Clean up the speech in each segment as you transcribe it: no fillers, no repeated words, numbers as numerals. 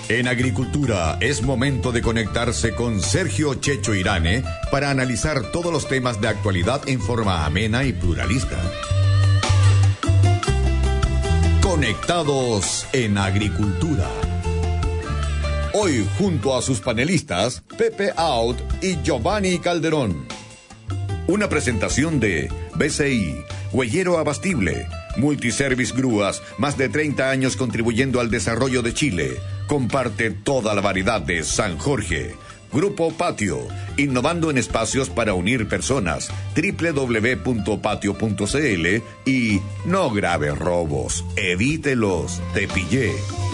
En Agricultura es momento de conectarse con Sergio Checho Irane para analizar todos los temas de actualidad en forma amena y pluralista. Conectados en Agricultura. Hoy junto a sus panelistas Pepe Out y Giovanni Calderón. Una presentación de BCI, Huellero Abastible, Multiservice Grúas, más de 30 años contribuyendo al desarrollo de Chile. Comparte toda la variedad de San Jorge. Grupo Patio, innovando en espacios para unir personas. www.patio.cl y no grave robos, evítelos, te pillé.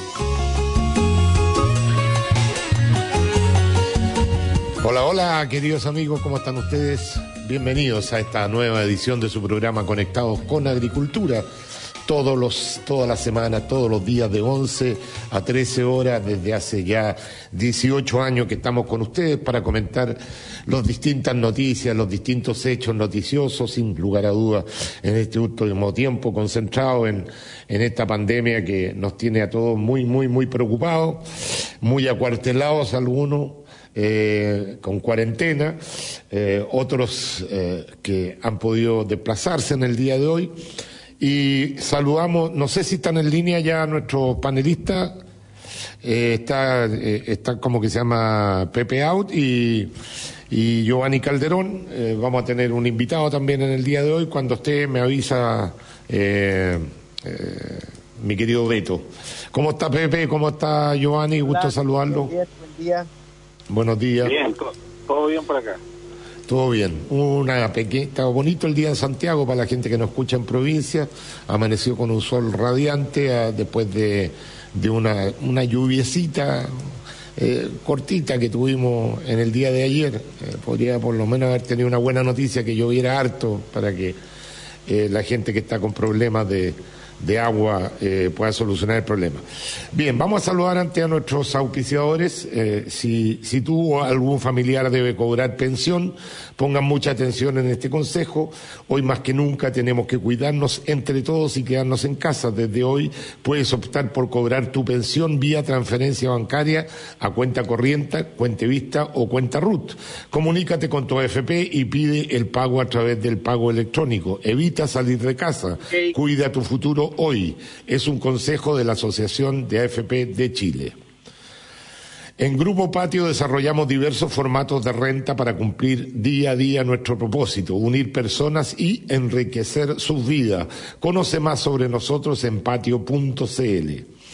Hola, hola, queridos amigos, ¿cómo están ustedes? Bienvenidos a esta nueva edición de su programa Conectados con Agricultura. Toda la semana, todos los días de 11 a 13 horas, desde hace ya 18 años que estamos con ustedes para comentar las distintas noticias, los distintos hechos noticiosos, sin lugar a dudas, en este último tiempo concentrado en esta pandemia que nos tiene a todos muy preocupados, muy acuartelados algunos, con cuarentena, otros que han podido desplazarse en el día de hoy. Y saludamos, no sé si están en línea ya nuestros panelistas, está como que se llama Pepe Out y Giovanni Calderón. Vamos a tener un invitado también en el día de hoy. Cuando esté me avisa mi querido Beto. ¿Cómo está Pepe? ¿Cómo está Giovanni? Gusto saludarlo. Buen día. Buenos días. Bien, todo bien por acá. Todo bien. Está bonito el día en Santiago para la gente que nos escucha en provincia. Amaneció con un sol radiante después de una lluviecita cortita que tuvimos en el día de ayer. Podría por lo menos haber tenido una buena noticia que lloviera harto para que la gente que está con problemas de agua pueda solucionar el problema. Bien, vamos a saludar antes a nuestros auspiciadores. Si tú o algún familiar debe cobrar pensión, pongan mucha atención en este consejo. Hoy más que nunca tenemos que cuidarnos entre todos y quedarnos en casa. Desde hoy puedes optar por cobrar tu pensión vía transferencia bancaria a cuenta corriente, cuenta vista o cuenta RUT. Comunícate con tu AFP y pide el pago a través del pago electrónico. Evita salir de casa. Cuida tu futuro hoy. Es un consejo de la Asociación de AFP de Chile. En Grupo Patio desarrollamos diversos formatos de renta para cumplir día a día nuestro propósito, unir personas y enriquecer sus vidas. Conoce más sobre nosotros en patio.cl.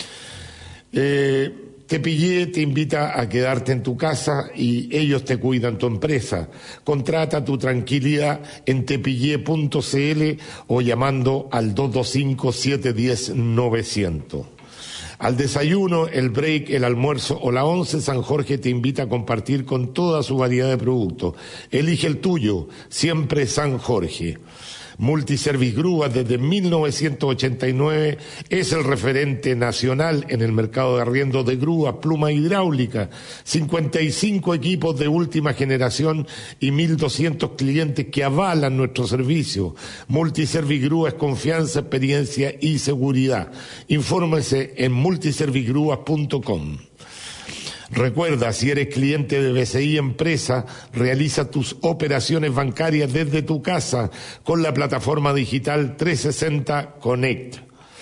Tepillé te invita a quedarte en tu casa y ellos te cuidan tu empresa. Contrata tu tranquilidad en tepillé.cl o llamando al 225-710-900. Al desayuno, el break, el almuerzo o la once, San Jorge te invita a compartir con toda su variedad de productos. Elige el tuyo, siempre San Jorge. Multiservice Grúas desde 1989 es el referente nacional en el mercado de arriendo de grúas, pluma hidráulica, 55 equipos de última generación y 1.200 clientes que avalan nuestro servicio. Multiservice Grúas, confianza, experiencia y seguridad. Infórmese en multiservicegrúas.com. Recuerda, si eres cliente de BCI Empresa, realiza tus operaciones bancarias desde tu casa con la plataforma digital 360 Connect.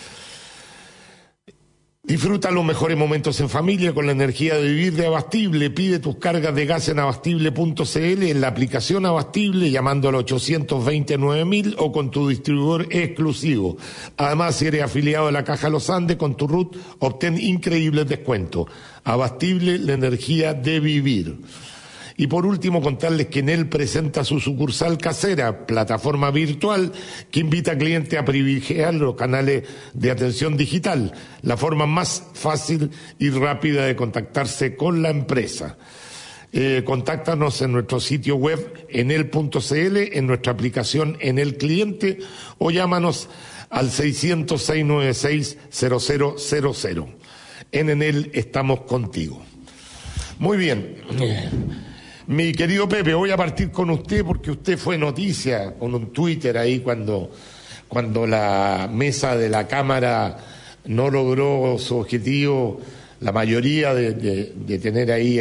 Disfruta los mejores momentos en familia con la energía de vivir de Abastible. Pide tus cargas de gas en abastible.cl, en la aplicación Abastible, llamando al 820-9000 o con tu distribuidor exclusivo. Además, si eres afiliado de la Caja Los Andes, con tu RUT, obtén increíbles descuentos. Abastible, la energía de vivir. Y por último, contarles que Enel presenta su sucursal casera, plataforma virtual que invita a clientes a privilegiar los canales de atención digital, la forma más fácil y rápida de contactarse con la empresa. Contáctanos en nuestro sitio web enel.cl, en nuestra aplicación Enel Cliente o llámanos al 600-696-0000. En Enel estamos contigo. Muy bien. Mi querido Pepe, voy a partir con usted porque usted fue noticia con un Twitter ahí cuando la mesa de la Cámara no logró su objetivo la mayoría de tener ahí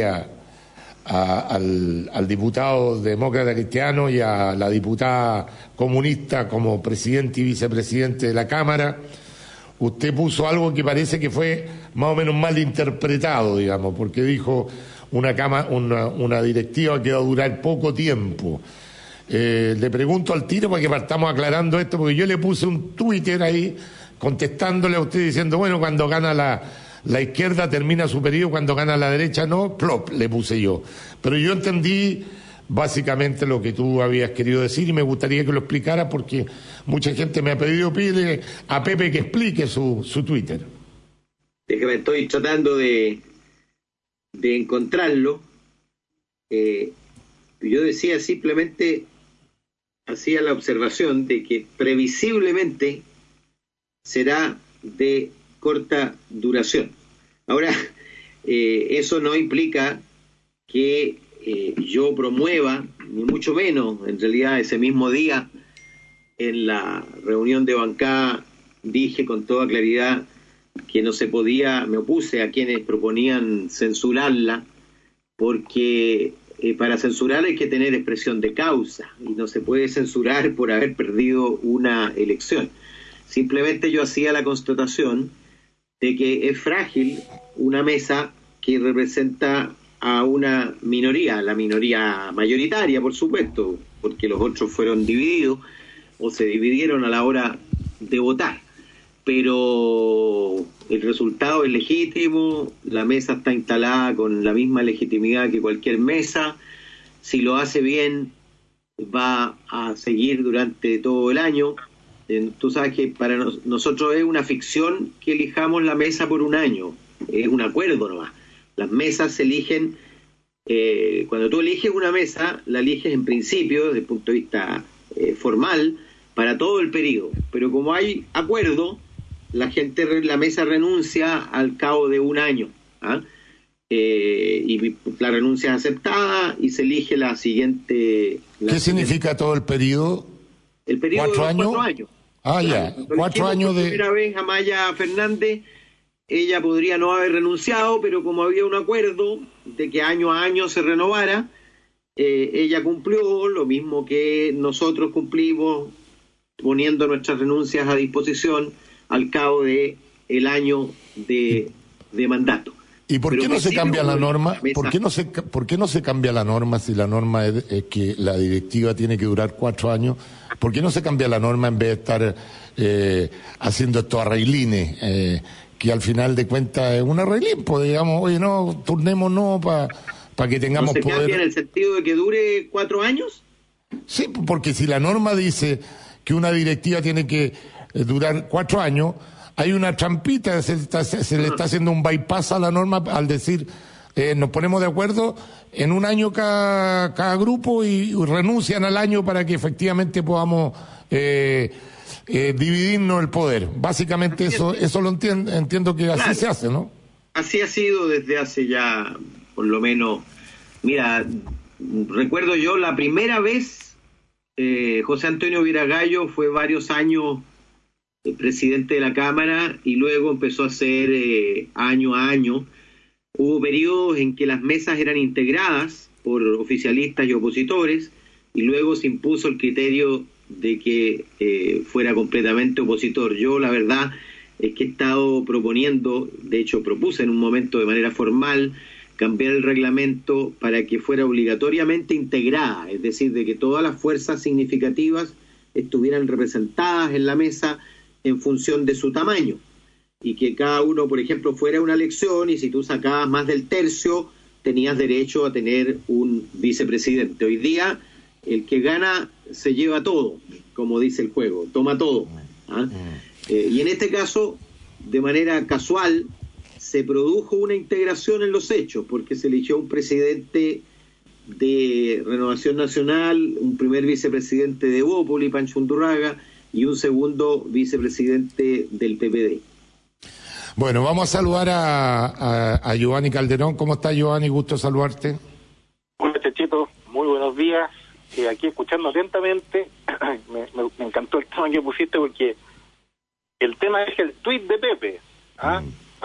al diputado demócrata cristiano y a la diputada comunista como presidente y vicepresidente de la Cámara, usted puso algo que parece que fue más o menos mal interpretado, digamos, porque dijo una directiva que va a durar poco tiempo. Le pregunto al tiro para que partamos aclarando esto, porque yo le puse un Twitter ahí contestándole a usted diciendo, bueno, cuando gana la izquierda termina su periodo, cuando gana la derecha no, plop, le puse yo. Pero yo entendí básicamente lo que tú habías querido decir y me gustaría que lo explicara porque mucha gente me ha pide a Pepe que explique su Twitter. Déjame, estoy tratando de encontrarlo. Yo decía simplemente, hacía la observación de que previsiblemente será de corta duración. Ahora, eso no implica que yo promueva, ni mucho menos, en realidad ese mismo día, en la reunión de bancada, dije con toda claridad que no se podía, me opuse a quienes proponían censurarla, porque para censurar hay que tener expresión de causa, y no se puede censurar por haber perdido una elección. Simplemente yo hacía la constatación de que es frágil una mesa que representa a una minoría, la minoría mayoritaria, por supuesto, porque los otros fueron divididos o se dividieron a la hora de votar. Pero el resultado es legítimo, la mesa está instalada con la misma legitimidad que cualquier mesa. Si lo hace bien, va a seguir durante todo el año. Tú sabes que para nosotros es una ficción que elijamos la mesa por un año, es un acuerdo nomás. Las mesas se eligen, cuando tú eliges una mesa, la eliges en principio, desde el punto de vista formal, para todo el periodo. Pero como hay acuerdo, la mesa renuncia al cabo de un año. Y la renuncia es aceptada y se elige la siguiente. ¿Qué significa todo el periodo? El periodo de 4 años. Ah, ya, 4 años de... Por primera vez a Maya Fernández, ella podría no haber renunciado, pero como había un acuerdo de que año a año se renovara, ella cumplió lo mismo que nosotros cumplimos poniendo nuestras renuncias a disposición al cabo de el año de mandato. ¿Y por qué no se cambia la norma? ¿Por qué no se cambia la norma si la norma es que la directiva tiene que durar 4 años? ¿Por qué no se cambia la norma en vez de estar haciendo estos arreglines? Que al final de cuentas es un arreglín, pues digamos, oye, no, turnémonos para que tengamos poder. ¿No se cambia en el sentido de que dure 4 años? Sí, porque si la norma dice que una directiva tiene que durar 4 años, hay una trampita, se le está haciendo un bypass a la norma al decir, nos ponemos de acuerdo en un año cada grupo y renuncian al año para que efectivamente podamos dividirnos el poder. Básicamente eso lo entiendo que así se hace, ¿no? Así ha sido desde hace ya, por lo menos, mira, recuerdo yo la primera vez, José Antonio Viragallo fue varios años presidente de la Cámara y luego empezó a ser año a año. Hubo periodos en que las mesas eran integradas por oficialistas y opositores y luego se impuso el criterio de que fuera completamente opositor. Yo la verdad es que he estado proponiendo, de hecho propuse en un momento de manera formal, cambiar el reglamento para que fuera obligatoriamente integrada, es decir, de que todas las fuerzas significativas estuvieran representadas en la mesa en función de su tamaño, y que cada uno, por ejemplo, fuera una elección y si tú sacabas más del tercio, tenías derecho a tener un vicepresidente. Hoy día, el que gana se lleva todo, como dice el juego, toma todo. Y en este caso, de manera casual, se produjo una integración en los hechos, porque se eligió un presidente de Renovación Nacional, un primer vicepresidente de Bópoli, Pancho Undurraga, y un segundo vicepresidente del PPD. Bueno, vamos a saludar a Giovanni Calderón. ¿Cómo está, Giovanni? Gusto saludarte. Hola, Chechito. Muy buenos días. Aquí escuchando atentamente. me encantó el tema que pusiste porque el tema es el tuit de Pepe.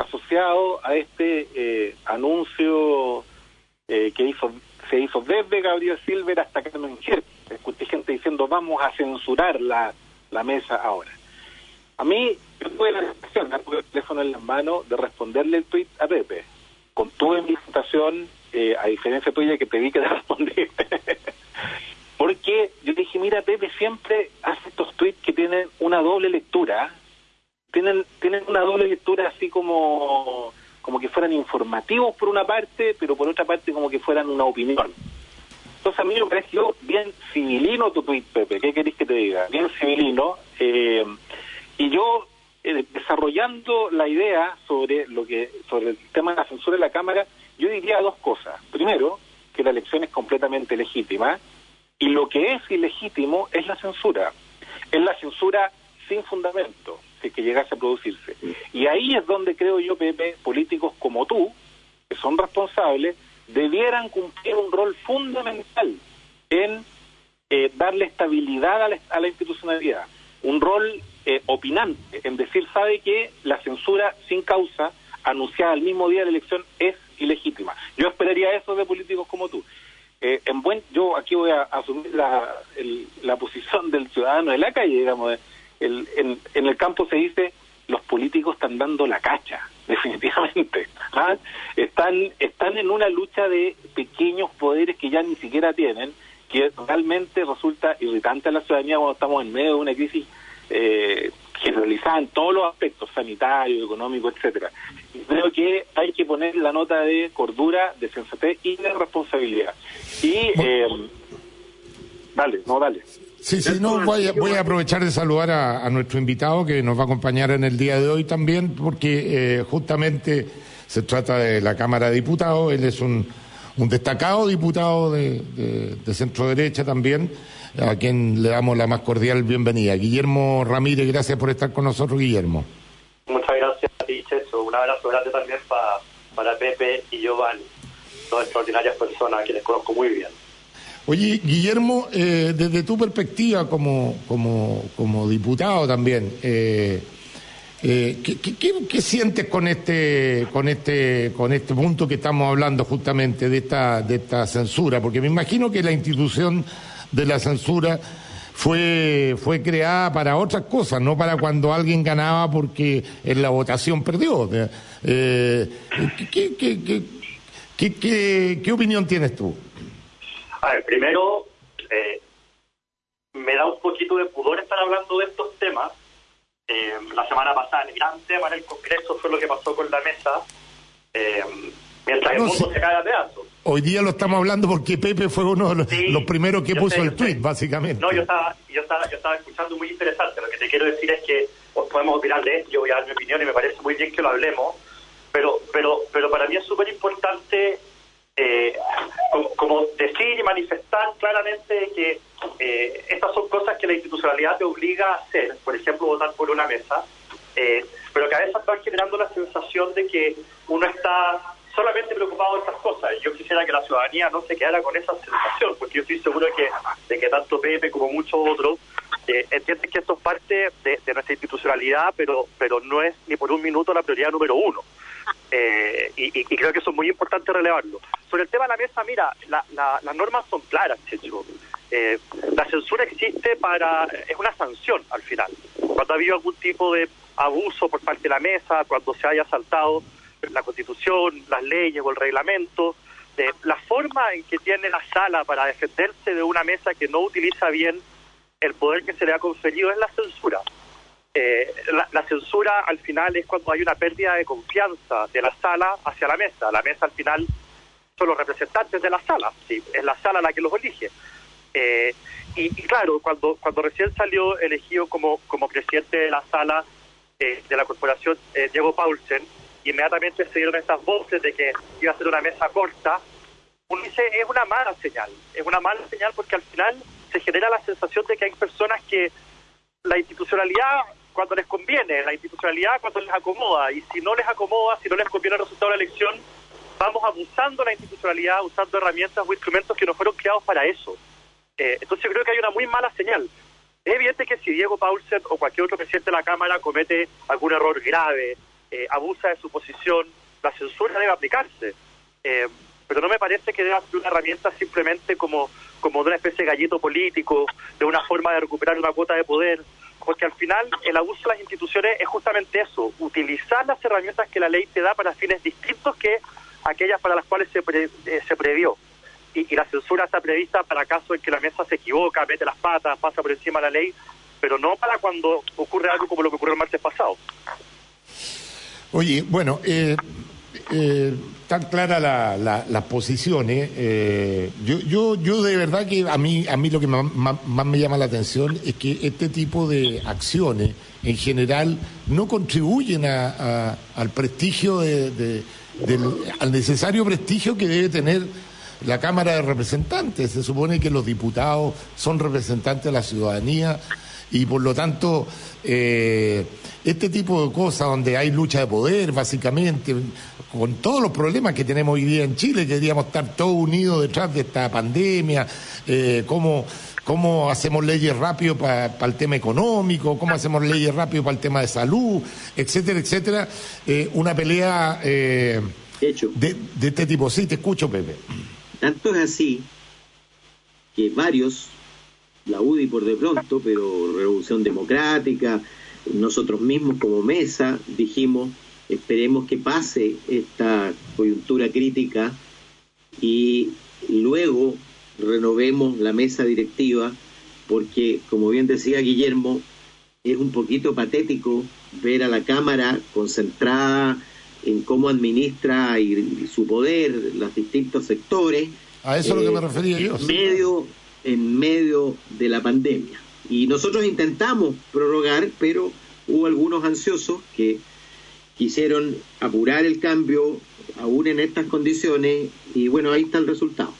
asociado a este anuncio que se hizo desde Gabriel Silver hasta Carmen Gert. Escuché gente diciendo vamos a censurar la mesa ahora. A mí, yo tuve la sensación, tuve el teléfono en las manos, de responderle el tuit a Pepe. Contuve mi situación, a diferencia tuya que te vi que te respondiste. Porque yo dije, mira, Pepe siempre hace estos tuits que tienen una doble lectura. Tienen una doble lectura así como que fueran informativos por una parte, pero por otra parte como que fueran una opinión. Entonces a mí me pareció bien civilino tu tuit, Pepe. ¿Qué querés que te diga? Bien civilino. Y yo, desarrollando la idea sobre el tema de la censura de la Cámara, yo diría dos cosas. Primero, que la elección es completamente legítima, y lo que es ilegítimo es la censura. Es la censura sin fundamento, si es que llegase a producirse. Y ahí es donde creo yo, Pepe, políticos como tú, que son responsables, debieran cumplir un rol fundamental en darle estabilidad a la institucionalidad. Un rol opinante, en decir, sabe que la censura sin causa, anunciada el mismo día de la elección, es ilegítima. Yo esperaría eso de políticos como tú. Yo aquí voy a asumir la posición del ciudadano de la calle, digamos. En el campo se dice, los políticos están dando la cacha, definitivamente. ¿Ah? Están en una lucha de pequeños poderes que ya ni siquiera tienen, que realmente resulta irritante a la ciudadanía cuando estamos en medio de una crisis generalizada en todos los aspectos, sanitario, económico, etcétera. Y creo que hay que poner la nota de cordura, de sensatez y de responsabilidad. Y dale. Sí, voy a aprovechar de saludar a nuestro invitado que nos va a acompañar en el día de hoy también, porque justamente se trata de la Cámara de Diputados. Él es un destacado diputado de centro derecha también, a quien le damos la más cordial bienvenida. Guillermo Ramírez, gracias por estar con nosotros, Guillermo. Muchas gracias a ti, Checho. Un abrazo grande también para Pepe y Giovanni, dos extraordinarias personas a quienes conozco muy bien. Oye, Guillermo, desde tu perspectiva como diputado también, ¿qué sientes con este punto que estamos hablando justamente de esta censura? Porque me imagino que la institución de la censura fue creada para otras cosas, no para cuando alguien ganaba porque en la votación perdió. ¿Qué opinión tienes tú? A ver, primero, me da un poquito de pudor estar hablando de estos temas. La semana pasada el gran tema en el Congreso fue lo que pasó con la mesa, mientras el mundo se cae a pedazos. Hoy día lo estamos hablando porque Pepe fue uno de los primeros que puso el tweet, básicamente. No, yo estaba escuchando muy interesante. Lo que te quiero decir es que podemos opinar de esto, yo voy a dar mi opinión y me parece muy bien que lo hablemos, pero para mí es súper importante como decir y manifestar claramente que estas son cosas que la institucionalidad te obliga a hacer, por ejemplo votar por una mesa, pero que a veces van generando la sensación de que uno está solamente preocupado de estas cosas. Yo quisiera que la ciudadanía no se quedara con esa sensación, porque yo estoy seguro de que tanto Pepe como muchos otros entienden que esto es parte de nuestra institucionalidad, pero no es ni por un minuto la prioridad número uno. Y creo que eso es muy importante relevarlo. Sobre el tema de la mesa, mira, las normas son claras, Checho. La censura existe es una sanción al final. Cuando ha habido algún tipo de abuso por parte de la mesa, cuando se haya saltado la Constitución, las leyes o el reglamento, la forma en que tiene la sala para defenderse de una mesa que no utiliza bien el poder que se le ha conferido es la censura. La censura al final es cuando hay una pérdida de confianza de la sala hacia la mesa. La mesa al final son los representantes de la sala, ¿sí? Es la sala la que los elige. Y claro, cuando recién salió elegido como presidente de la sala de la corporación Diego Paulsen, inmediatamente se dieron estas voces de que iba a ser una mesa corta. Uno dice, es una mala señal porque al final se genera la sensación de que hay personas que la institucionalidad cuando les conviene, la institucionalidad cuando les acomoda, y si no les acomoda, si no les conviene el resultado de la elección, vamos abusando de la institucionalidad, usando herramientas o instrumentos que no fueron creados para eso. Entonces creo que hay una muy mala señal. Es evidente que si Diego Paulsen o cualquier otro presidente de la Cámara comete algún error grave, abusa de su posición, la censura debe aplicarse. Pero no me parece que deba ser una herramienta simplemente como de una especie de gallito político, de una forma de recuperar una cuota de poder, porque al final el abuso de las instituciones es justamente eso, utilizar las herramientas que la ley te da para fines distintos que aquellas para las cuales se previó. Y la censura está prevista para casos en que la mesa se equivoca, mete las patas, pasa por encima de la ley, pero no para cuando ocurre algo como lo que ocurrió el martes pasado. Oye, bueno, tan clara las posiciones. Yo de verdad que a mí lo que más me llama la atención es que este tipo de acciones en general no contribuyen al prestigio al necesario prestigio que debe tener la Cámara de Representantes. Se supone que los diputados son representantes de la ciudadanía y por lo tanto este tipo de cosas donde hay lucha de poder, básicamente, con todos los problemas que tenemos hoy día en Chile, que deberíamos estar todos unidos detrás de esta pandemia, cómo hacemos leyes rápido para el tema económico, cómo hacemos leyes rápido para el tema de salud, etcétera, etcétera. Una pelea de este tipo. Sí, te escucho, Pepe. Tanto es así que varios, la UDI por de pronto, pero Revolución Democrática, nosotros mismos como mesa, dijimos, esperemos que pase esta coyuntura crítica y luego renovemos la mesa directiva, porque, como bien decía Guillermo, es un poquito patético ver a la Cámara concentrada en cómo administra y su poder los distintos sectores. A eso es lo que me refería yo. En medio de la pandemia. Y nosotros intentamos prorrogar, pero hubo algunos ansiosos que quisieron apurar el cambio aún en estas condiciones y bueno, ahí está el resultado.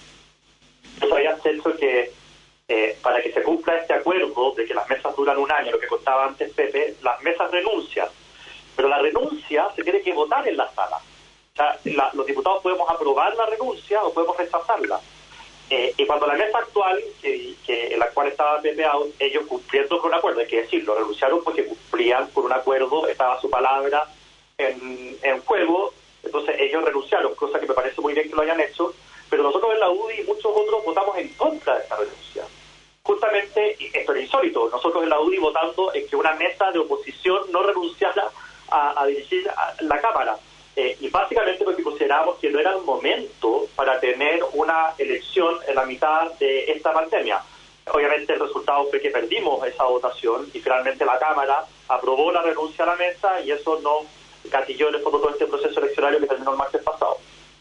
Sabía, Celso, que para que se cumpla este acuerdo de que las mesas duran un año, lo que contaba antes Pepe, las mesas renuncian, pero la renuncia se tiene que votar en la sala. O sea, los diputados podemos aprobar la renuncia o podemos rechazarla. Y cuando la mesa actual, en la cual estaba Pepe Out, ellos cumpliendo con un acuerdo, hay que decirlo, renunciaron porque cumplían con un acuerdo, estaba su palabra en juego, entonces ellos renunciaron, cosa que me parece muy bien que lo hayan hecho, pero nosotros en la UDI y muchos otros votamos en contra de esa renuncia. Justamente, esto es insólito, nosotros en la UDI votando en que una mesa de oposición no renunciara a dirigir la Cámara. Y básicamente porque considerábamos que no era el momento para tener una elección en la mitad de esta pandemia. Obviamente el resultado fue que perdimos esa votación y finalmente la Cámara aprobó la renuncia a la mesa y eso no gatilló en el fondo todo este proceso eleccionario que terminó el martes pasado.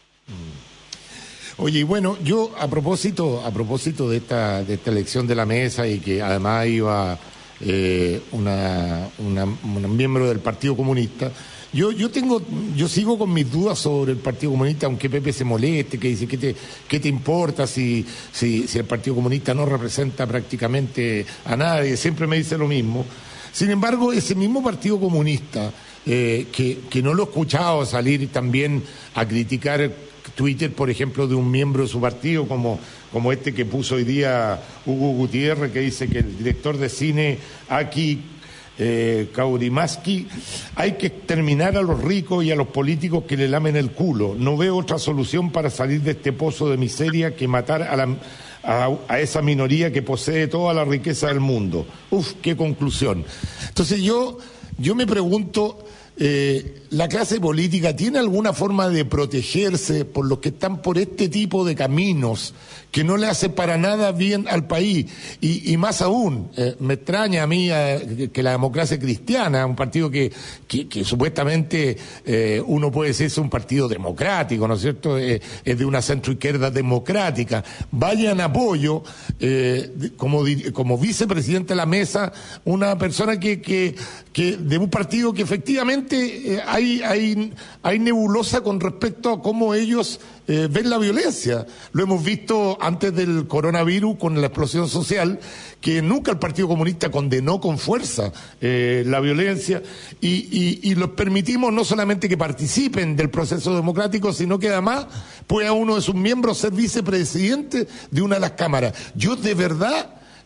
Oye, y bueno, yo a propósito de esta elección de la mesa y que además iba una miembro del Partido Comunista. Yo sigo con mis dudas sobre el Partido Comunista, aunque Pepe se moleste, que dice, ¿qué te importa si el Partido Comunista no representa prácticamente a nadie? Siempre me dice lo mismo. Sin embargo, ese mismo Partido Comunista, que no lo he escuchado salir también a criticar Twitter, por ejemplo, de un miembro de su partido, como este que puso hoy día Hugo Gutiérrez, que dice que el director de cine Aki Kaurimaski, hay que exterminar a los ricos y a los políticos que le lamen el culo. No veo otra solución para salir de este pozo de miseria que matar a esa minoría que posee toda la riqueza del mundo. Uf, qué conclusión. Entonces yo me pregunto, ¿la clase política tiene alguna forma de protegerse por los que están por este tipo de caminos que no le hace para nada bien al país? Y más aún, me extraña a mí que la democracia cristiana, un partido que supuestamente uno puede decir es un partido democrático, ¿no es cierto? Es de una centroizquierda democrática, vaya en apoyo, como vicepresidente de la mesa, una persona que de un partido que efectivamente hay nebulosa con respecto a cómo ellos ven la violencia. Lo hemos visto antes del coronavirus con la explosión social, que nunca el Partido Comunista condenó con fuerza la violencia y los permitimos no solamente que participen del proceso democrático, sino que además pueda uno de sus miembros ser vicepresidente de una de las cámaras. Yo de verdad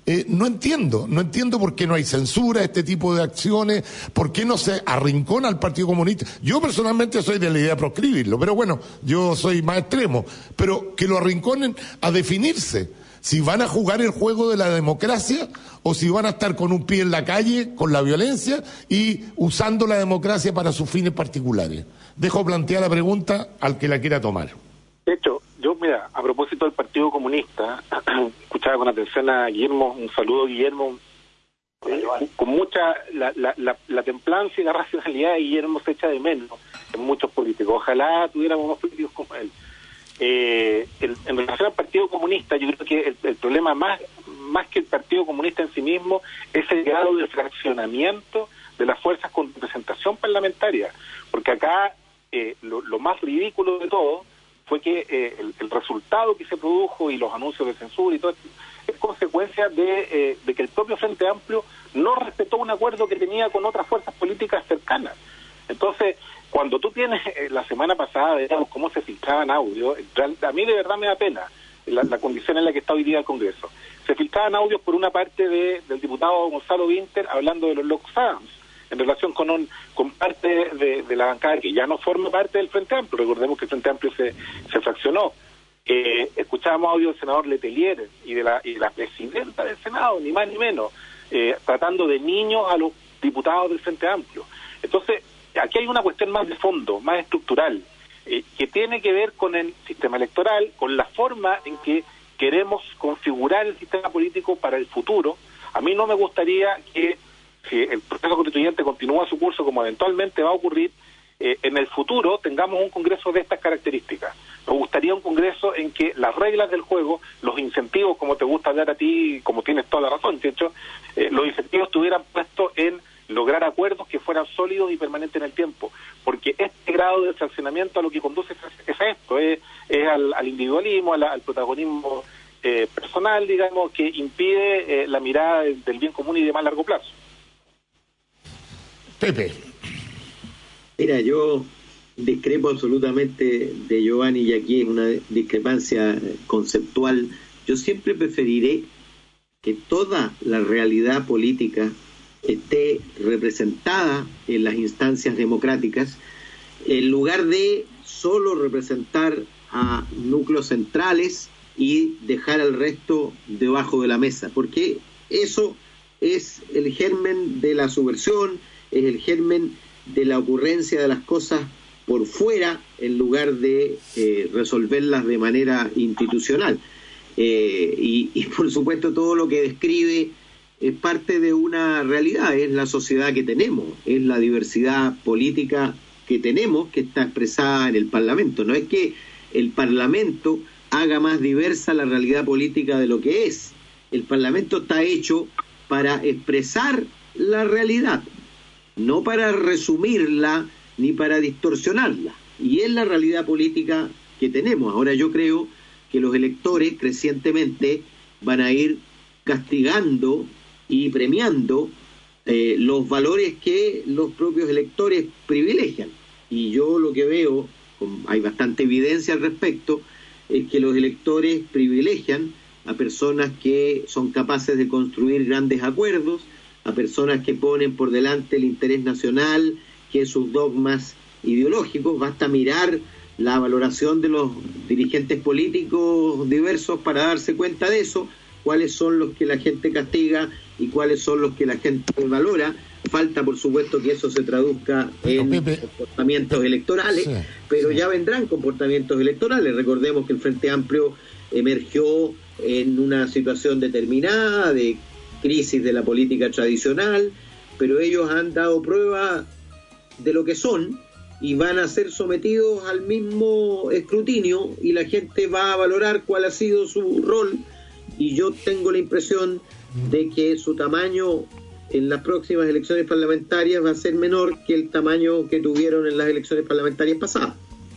No entiendo por qué no hay censura a este tipo de acciones, por qué no se arrincona al Partido Comunista. Yo personalmente soy de la idea de proscribirlo, pero bueno, yo soy más extremo, pero que lo arrinconen a definirse si van a jugar el juego de la democracia o si van a estar con un pie en la calle, con la violencia y usando la democracia para sus fines particulares. Dejo plantear la pregunta al que la quiera tomar. De hecho, yo, mira, a propósito del Partido Comunista, escuchaba con atención a Guillermo, un saludo, Guillermo, con mucha, la templanza y la racionalidad de Guillermo se echa de menos en muchos políticos. Ojalá tuviéramos más políticos como él. En relación al Partido Comunista, yo creo que el problema más que el Partido Comunista en sí mismo es el grado de fraccionamiento de las fuerzas con representación parlamentaria, porque acá lo más ridículo de todo fue que el resultado que se produjo y los anuncios de censura y todo esto es consecuencia de que el propio Frente Amplio no respetó un acuerdo que tenía con otras fuerzas políticas cercanas. Entonces, cuando tú tienes la semana pasada, digamos, cómo se filtraban audios, a mí de verdad me da pena la condición en la que está hoy día el Congreso. Se filtraban audios por una parte del diputado Gonzalo Winter hablando de los Locos Adams, en relación con parte de la bancada que ya no forma parte del Frente Amplio. Recordemos que el Frente Amplio se fraccionó. Escuchábamos audio del senador Letelier y de la presidenta del Senado, ni más ni menos, tratando de niños a los diputados del Frente Amplio. Entonces, aquí hay una cuestión más de fondo, más estructural, que tiene que ver con el sistema electoral, con la forma en que queremos configurar el sistema político para el futuro. A mí no me gustaría que, si el proceso constituyente continúa su curso como eventualmente va a ocurrir, en el futuro tengamos un Congreso de estas características. Nos gustaría un Congreso en que las reglas del juego, los incentivos, como te gusta hablar a ti, como tienes toda la razón, de hecho, los incentivos estuvieran puestos en lograr acuerdos que fueran sólidos y permanentes en el tiempo, porque este grado de sancionamiento a lo que conduce es a esto, es al individualismo, al protagonismo personal, digamos, que impide la mirada del bien común y de más largo plazo. Pepe. Mira, yo discrepo absolutamente de Giovanni, y aquí es una discrepancia conceptual. Yo siempre preferiré que toda la realidad política esté representada en las instancias democráticas, en lugar de solo representar a núcleos centrales y dejar al resto debajo de la mesa, porque eso es el germen de la subversión, es el germen de la ocurrencia de las cosas por fuera en lugar de resolverlas de manera institucional. Y por supuesto todo lo que describe es parte de una realidad, es la sociedad que tenemos, es la diversidad política que tenemos, que está expresada en el Parlamento. No es que el Parlamento haga más diversa la realidad política de lo que es. El Parlamento está hecho para expresar la realidad, no para resumirla ni para distorsionarla. Y es la realidad política que tenemos. Ahora yo creo que los electores crecientemente van a ir castigando y premiando los valores que los propios electores privilegian. Y yo lo que veo, hay bastante evidencia al respecto, es que los electores privilegian a personas que son capaces de construir grandes acuerdos, a personas que ponen por delante el interés nacional que sus dogmas ideológicos. Basta mirar la valoración de los dirigentes políticos diversos para darse cuenta de eso, cuáles son los que la gente castiga y cuáles son los que la gente valora. Falta, por supuesto, que eso se traduzca en comportamientos electorales, sí, pero sí, ya vendrán comportamientos electorales. Recordemos que el Frente Amplio emergió en una situación determinada de crisis de la política tradicional, pero ellos han dado prueba de lo que son y van a ser sometidos al mismo escrutinio y la gente va a valorar cuál ha sido su rol, y yo tengo la impresión de que su tamaño en las próximas elecciones parlamentarias va a ser menor que el tamaño que tuvieron en las elecciones parlamentarias pasadas.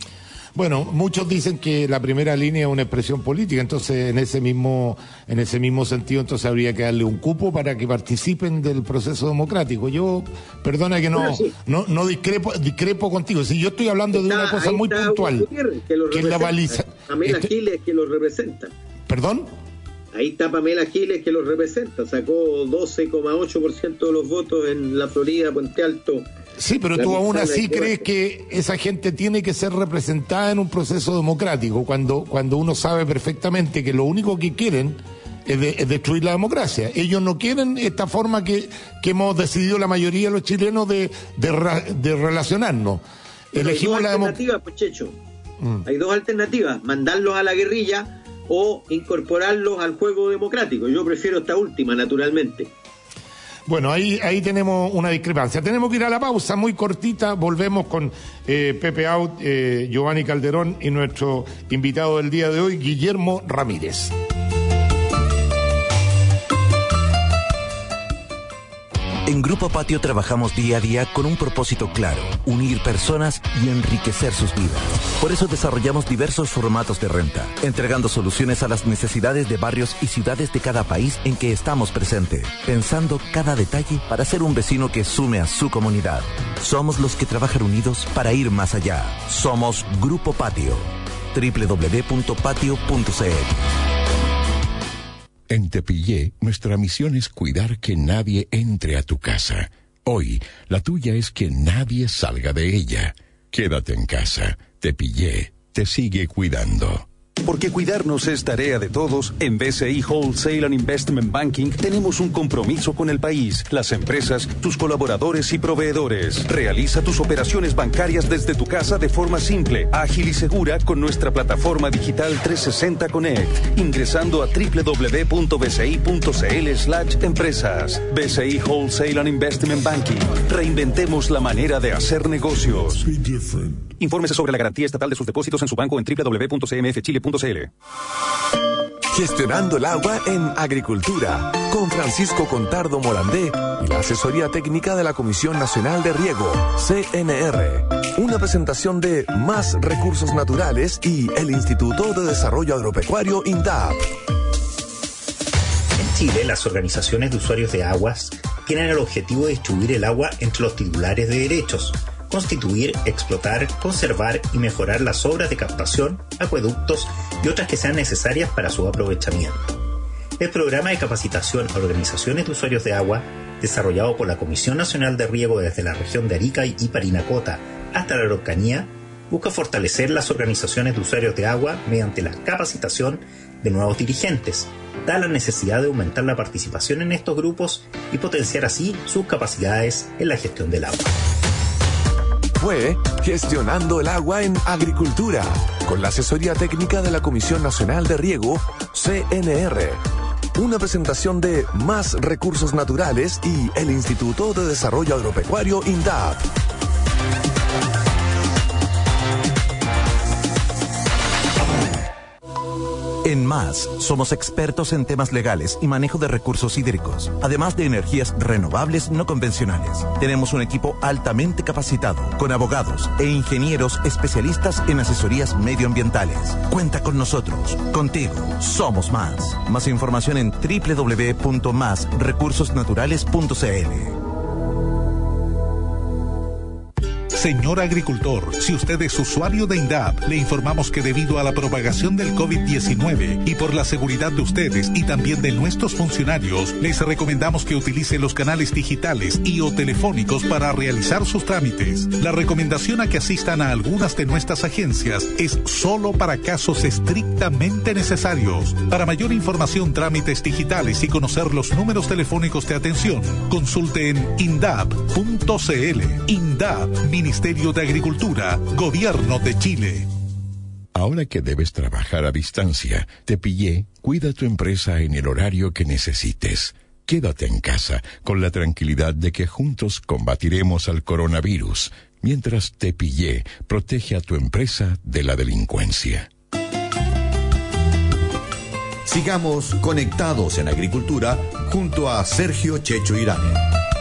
Bueno, muchos dicen que la primera línea es una expresión política, entonces en ese mismo sentido entonces habría que darle un cupo para que participen del proceso democrático. Yo, perdona que no discrepo contigo. Si yo estoy hablando de una cosa muy puntual, que es la baliza. Pamela Giles, que lo representa. ¿Perdón? ahí está Pamela Giles, que los representa, sacó 12,8% de los votos en la Florida, Puente Alto. Sí, pero tú aún así crees que esa gente tiene que ser representada en un proceso democrático, cuando uno sabe perfectamente que lo único que quieren es destruir la democracia. Ellos no quieren esta forma que hemos decidido la mayoría de los chilenos de relacionarnos. Elegimos la democracia. Pues, Checho, hay dos alternativas: mandarlos a la guerrilla o incorporarlos al juego democrático. Yo prefiero esta última, naturalmente. Bueno, ahí tenemos una discrepancia. Tenemos que ir a la pausa muy cortita. Volvemos con Pepe Out, Giovanni Calderón y nuestro invitado del día de hoy, Guillermo Ramírez. En Grupo Patio trabajamos día a día con un propósito claro: unir personas y enriquecer sus vidas. Por eso desarrollamos diversos formatos de renta, entregando soluciones a las necesidades de barrios y ciudades de cada país en que estamos presentes, pensando cada detalle para ser un vecino que sume a su comunidad. Somos los que trabajan unidos para ir más allá. Somos Grupo Patio. www.patio.cl. En Tepillé, nuestra misión es cuidar que nadie entre a tu casa. Hoy, la tuya es que nadie salga de ella. Quédate en casa. Tepillé te sigue cuidando. Porque cuidarnos es tarea de todos, en BCI Wholesale and Investment Banking tenemos un compromiso con el país, las empresas, tus colaboradores y proveedores. Realiza tus operaciones bancarias desde tu casa de forma simple, ágil y segura con nuestra plataforma digital 360 Connect, ingresando a www.bci.cl/empresas. BCI Wholesale and Investment Banking. Reinventemos la manera de hacer negocios. Infórmese sobre la garantía estatal de sus depósitos en su banco en www.cmfchile.cl. Gestionando el agua en agricultura, con Francisco Contardo Morandé y la asesoría técnica de la Comisión Nacional de Riego, CNR. Una presentación de Más Recursos Naturales y el Instituto de Desarrollo Agropecuario, INDAP. En Chile, las organizaciones de usuarios de aguas tienen el objetivo de distribuir el agua entre los titulares de derechos, constituir, explotar, conservar y mejorar las obras de captación, acueductos y otras que sean necesarias para su aprovechamiento. El programa de capacitación a organizaciones de usuarios de agua, desarrollado por la Comisión Nacional de Riego desde la región de Arica y Parinacota hasta la Araucanía, busca fortalecer las organizaciones de usuarios de agua mediante la capacitación de nuevos dirigentes, da la necesidad de aumentar la participación en estos grupos y potenciar así sus capacidades en la gestión del agua. Fue Gestionando el Agua en Agricultura, con la asesoría técnica de la Comisión Nacional de Riego, CNR. Una presentación de Más Recursos Naturales y el Instituto de Desarrollo Agropecuario, INDAP. En Más, somos expertos en temas legales y manejo de recursos hídricos, además de energías renovables no convencionales. Tenemos un equipo altamente capacitado, con abogados e ingenieros especialistas en asesorías medioambientales. Cuenta con nosotros. Contigo, somos Más. Más información en www.masrecursosnaturales.cl. Señor agricultor, si usted es usuario de INDAP, le informamos que debido a la propagación del COVID-19 y por la seguridad de ustedes y también de nuestros funcionarios, les recomendamos que utilice los canales digitales y o telefónicos para realizar sus trámites. La recomendación a que asistan a algunas de nuestras agencias es solo para casos estrictamente necesarios. Para mayor información, trámites digitales y conocer los números telefónicos de atención, consulte en indap.cl. INDAP, Ministerio de Agricultura, Gobierno de Chile. Ahora que debes trabajar a distancia, Tepillé cuida tu empresa en el horario que necesites. Quédate en casa con la tranquilidad de que juntos combatiremos al coronavirus, mientras Tepillé protege a tu empresa de la delincuencia. Sigamos conectados en agricultura junto a Sergio Checho Irane.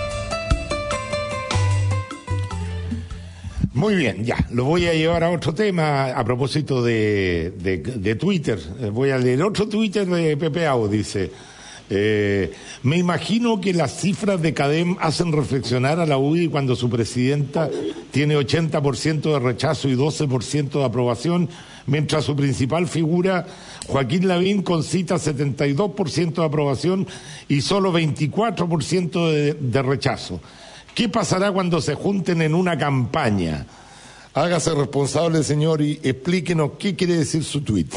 Muy bien, ya, lo voy a llevar a otro tema a propósito de Twitter. Voy a leer otro Twitter de Pepe Au, dice: me imagino que las cifras de CADEM hacen reflexionar a la UDI cuando su presidenta tiene 80% de rechazo y 12% de aprobación, mientras su principal figura, Joaquín Lavín, concita 72% de aprobación y solo 24% de rechazo. ¿Qué pasará cuando se junten en una campaña? Hágase responsable, señor, y explíquenos qué quiere decir su tuit.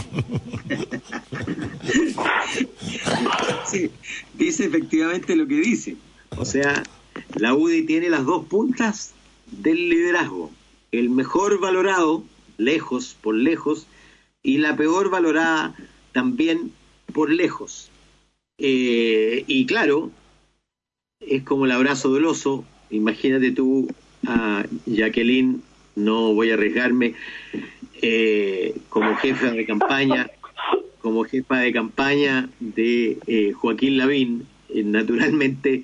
Sí, dice efectivamente lo que dice. O sea, la UDI tiene las dos puntas del liderazgo. El mejor valorado, lejos, por lejos, y la peor valorada también por lejos. Y claro, es como el abrazo del oso. Imagínate tú a Jacqueline, no voy a arriesgarme, como jefa de campaña de Joaquín Lavín. Naturalmente,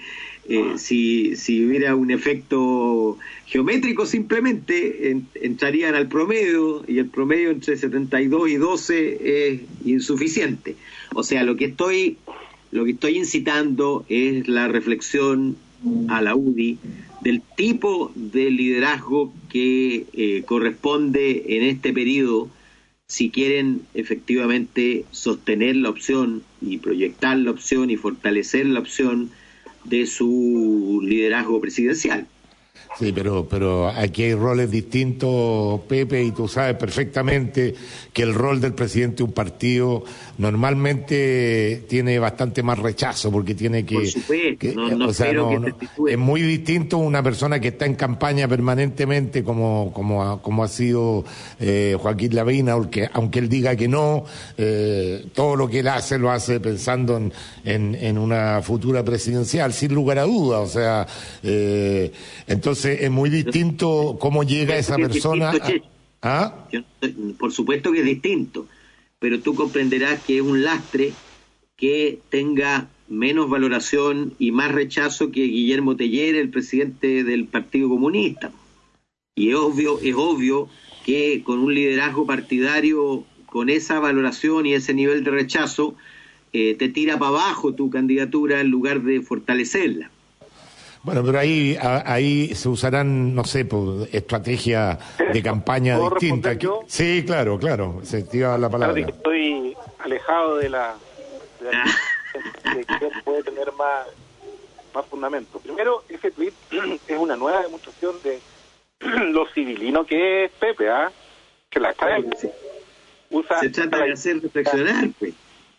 si hubiera un efecto geométrico, simplemente entrarían al promedio, y el promedio entre 72 y 12 es insuficiente. O sea, lo que estoy incitando es la reflexión a la UDI del tipo de liderazgo que corresponde en este periodo, si quieren efectivamente sostener la opción y proyectar la opción y fortalecer la opción de su liderazgo presidencial. Sí, pero aquí hay roles distintos, Pepe, y tú sabes perfectamente que el rol del presidente de un partido normalmente tiene bastante más rechazo, porque tiene que... Por supuesto, es muy distinto una persona que está en campaña permanentemente, como ha sido Joaquín Lavín, aunque él diga que no, todo lo que él hace lo hace pensando en una futura presidencial, sin lugar a duda. O sea, entonces es muy distinto cómo llega esa persona. Por supuesto que es distinto, pero tú comprenderás que es un lastre que tenga menos valoración y más rechazo que Guillermo Teller, el presidente del Partido Comunista. Y es obvio que con un liderazgo partidario con esa valoración y ese nivel de rechazo, te tira para abajo tu candidatura en lugar de fortalecerla. Bueno, pero ahí se usarán, no sé, pues, estrategias de campaña distintas. Sí, claro, se tira la palabra. Claro que estoy alejado de la de que puede tener más fundamento. Primero, ese tweet es una nueva demostración de lo civilino que es Pepe, que la trae. Se trata de hacer reflexionar, pues.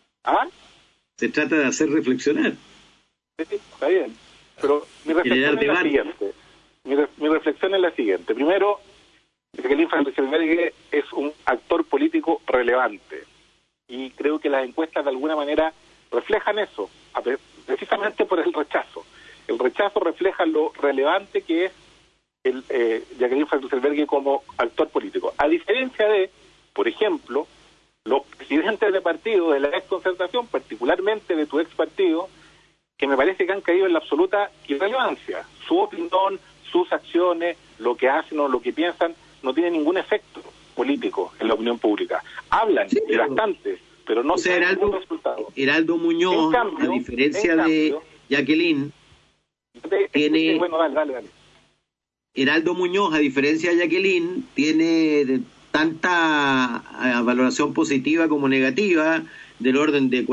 Se trata de hacer reflexionar. Sí, está bien. Pero mi reflexión es la siguiente. Mi reflexión es la siguiente. Primero, Jacqueline Van Rysselberghe es un actor político relevante. Y creo que las encuestas de alguna manera reflejan eso, precisamente por el rechazo. El rechazo refleja lo relevante que es Jacqueline Van Rysselberghe como actor político. A diferencia de, por ejemplo, los presidentes de partido de la exconcertación, particularmente de tu ex partido, que me parece que han caído en la absoluta irrelevancia. Su opinión, sus acciones, lo que hacen o lo que piensan, no tiene ningún efecto político en la opinión pública. Hablan de bastantes, pero no tienen ningún resultado. Heraldo Muñoz, a diferencia de Jacqueline, tiene... Bueno, dale. Heraldo Muñoz, a diferencia de Jacqueline, tiene tanta valoración positiva como negativa, del orden de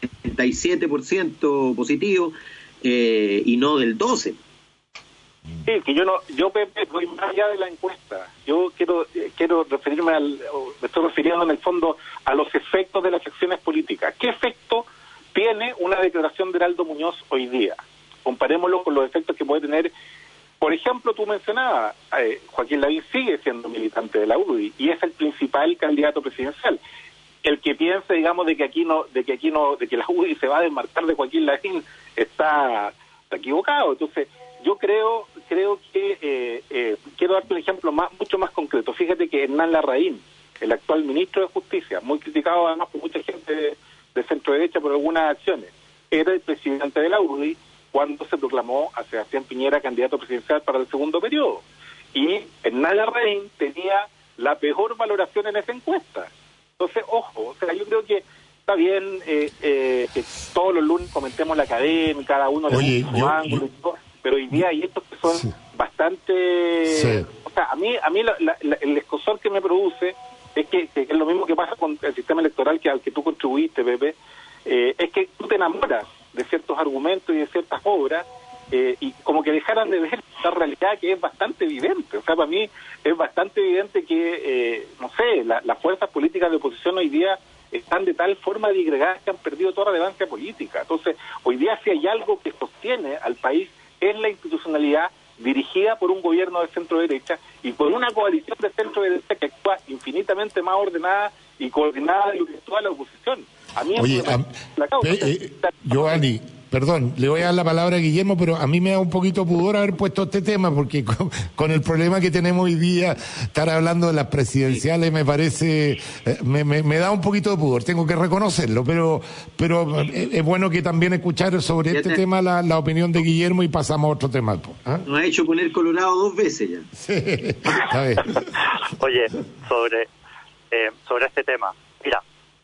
47% positivo, y no del 12%. Sí, que yo Pepe, voy más allá de la encuesta. Yo quiero referirme me estoy refiriendo en el fondo a los efectos de las acciones políticas. ¿Qué efecto tiene una declaración de Heraldo Muñoz hoy día? Comparémoslo con los efectos que puede tener. Por ejemplo, tú mencionabas, Joaquín Lavín sigue siendo militante de la UDI y es el principal candidato presidencial. El que piense, digamos, de que la UDI se va a desmarcar de Joaquín Lavín está equivocado. Entonces, yo creo que quiero darte un ejemplo mucho más concreto. Fíjate que Hernán Larraín, el actual ministro de Justicia, muy criticado además por mucha gente de centro derecha por algunas acciones, era el presidente de la UDI cuando se proclamó a Sebastián Piñera candidato presidencial para el segundo periodo. Y Hernán Larraín tenía la peor valoración en esa encuesta. Entonces, ojo, o sea, yo creo que está bien que todos los lunes comentemos la academia, cada uno le gusta su ángulo y todo, pero hoy día hay estos que son bastante... Sí. O sea, a mí el escozor que me produce es que es lo mismo que pasa con el sistema electoral al que tú contribuiste, Pepe, es que tú te enamoras de ciertos argumentos y de ciertas obras, y como que dejaran de ver la realidad que es bastante evidente. O sea, para mí es bastante evidente que, no sé, las fuerzas políticas de oposición hoy día están de tal forma disgregadas que han perdido toda relevancia política. Entonces, hoy día si hay algo que sostiene al país es la institucionalidad dirigida por un gobierno de centro-derecha y por una coalición de centro-derecha que actúa infinitamente más ordenada y coordinada de lo que actúa la oposición. A mí Giovanni, perdón, le voy a dar la palabra a Guillermo, pero a mí me da un poquito pudor haber puesto este tema, porque con el problema que tenemos hoy día, estar hablando de las presidenciales me parece, me da un poquito de pudor, tengo que reconocerlo, pero es bueno que también escuchar sobre este tema la opinión de Guillermo y pasamos a otro tema. ¿Ah? Nos ha hecho poner colorado 2 veces ya. Sí, está bien. Oye, sobre este tema, mira,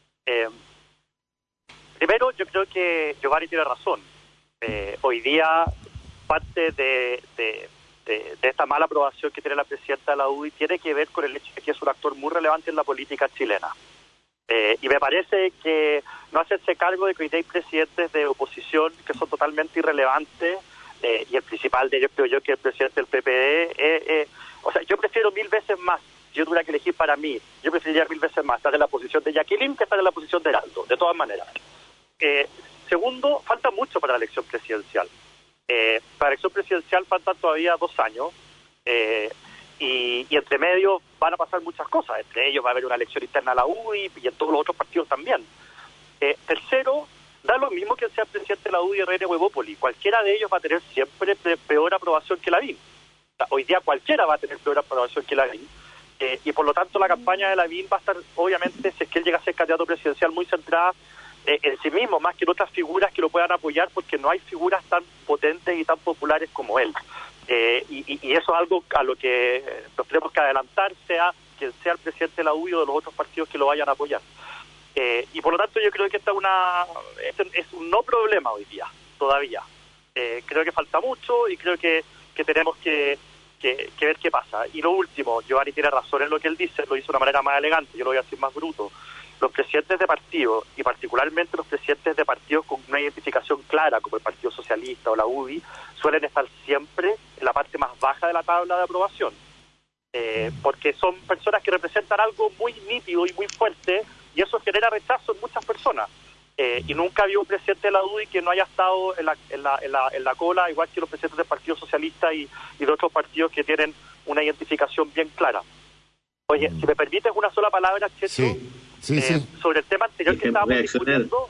primero, yo creo que Giovanni tiene razón. Hoy día, parte de esta mala aprobación que tiene la presidenta de la UDI tiene que ver con el hecho de que es un actor muy relevante en la política chilena. Y me parece que no hacerse cargo de que hoy día hay presidentes de oposición que son totalmente irrelevantes, y el principal de ellos creo yo que el presidente del PPD. O sea, yo prefiero 1000 veces más, si yo tuviera que elegir para mí, yo preferiría 1000 veces más estar en la posición de Jacqueline que estar en la posición de Heraldo, de todas maneras. Segundo, falta mucho para la elección presidencial. Para la elección presidencial faltan todavía 2 años, y entre medio van a pasar muchas cosas. Entre ellos va a haber una elección interna a la UDI y en todos los otros partidos también. Tercero, da lo mismo que sea presidente de la UDI, Herrera o Evópoli. Cualquiera de ellos va a tener siempre peor aprobación que Lavín. O sea, hoy día cualquiera va a tener peor aprobación que Lavín. Y por lo tanto la campaña de Lavín va a estar, obviamente, si es que él llega a ser candidato presidencial, muy centrada en sí mismo, más que en otras figuras que lo puedan apoyar, porque no hay figuras tan potentes y tan populares como él. Y eso es algo a lo que nos tenemos que adelantar, sea quien sea el presidente de la UDI o de los otros partidos que lo vayan a apoyar. Y por lo tanto yo creo que es un no problema hoy día, todavía. Creo que falta mucho y creo que tenemos que ver qué pasa. Y lo último, Giovanni tiene razón en lo que él dice, lo hizo de una manera más elegante, yo lo voy a decir más bruto. Los presidentes de partido, y particularmente los presidentes de partidos con una identificación clara, como el Partido Socialista o la UDI, suelen estar siempre en la parte más baja de la tabla de aprobación. Porque son personas que representan algo muy nítido y muy fuerte, y eso genera rechazo en muchas personas. Y nunca había un presidente de la UDI que no haya estado en la cola, igual que los presidentes del Partido Socialista y de otros partidos que tienen una identificación bien clara. Oye, si me permites una sola palabra, Checho, sí. Sobre el tema anterior que estábamos discutiendo,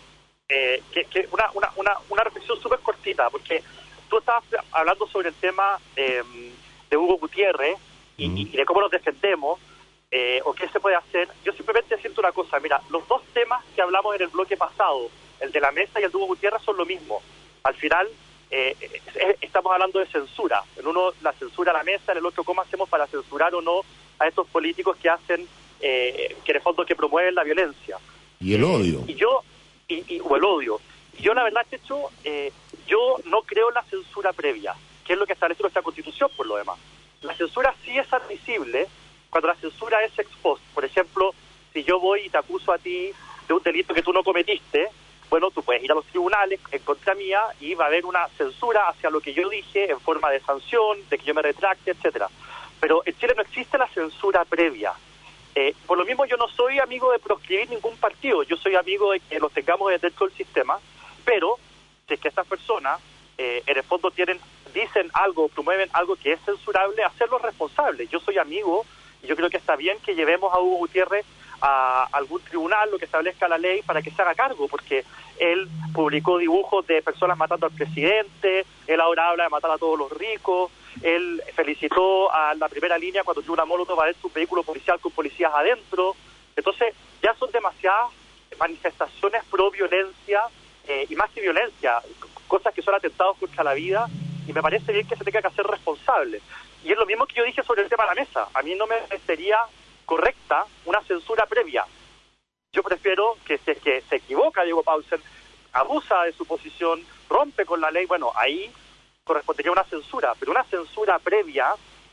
una reflexión súper cortita, porque tú estabas hablando sobre el tema de Hugo Gutiérrez y de cómo nos defendemos, o qué se puede hacer. Yo simplemente siento una cosa, mira, los 2 temas que hablamos en el bloque pasado, el de la mesa y el de Hugo Gutiérrez, son lo mismo. Al final, estamos hablando de censura. En uno, la censura a la mesa, en el otro, cómo hacemos para censurar o no a estos políticos que hacen, que en el fondo que promueven la violencia. Y el odio. O el odio. Y yo, la verdad, Checho, yo no creo en la censura previa, que es lo que establece nuestra Constitución, por lo demás. La censura sí es admisible cuando la censura es ex post. Por ejemplo, si yo voy y te acuso a ti de un delito que tú no cometiste, bueno, tú puedes ir a los tribunales en contra mía y va a haber una censura hacia lo que yo dije en forma de sanción, de que yo me retracte, etcétera. Pero en Chile no existe la censura previa. Por lo mismo, yo no soy amigo de proscribir ningún partido, yo soy amigo de que los tengamos dentro del sistema, pero si es que estas personas en el fondo dicen algo, promueven algo que es censurable, hacerlos responsables. Yo soy amigo y yo creo que está bien que llevemos a Hugo Gutiérrez a algún tribunal, lo que establezca la ley, para que se haga cargo, porque él publicó dibujos de personas matando al presidente, él ahora habla de matar a todos los ricos, él felicitó a la primera línea cuando tuvo una molotov adentro, un vehículo policial con policías adentro. Entonces ya son demasiadas manifestaciones pro violencia, y más que violencia, cosas que son atentados contra la vida, y me parece bien que se tenga que hacer responsable. Y es lo mismo que yo dije sobre el tema de la mesa. A mí no me parecería correcta una censura previa. Yo prefiero que si es que se equivoca Diego Paulsen, abusa de su posición, rompe con la ley, bueno, ahí correspondería una censura, pero una censura previa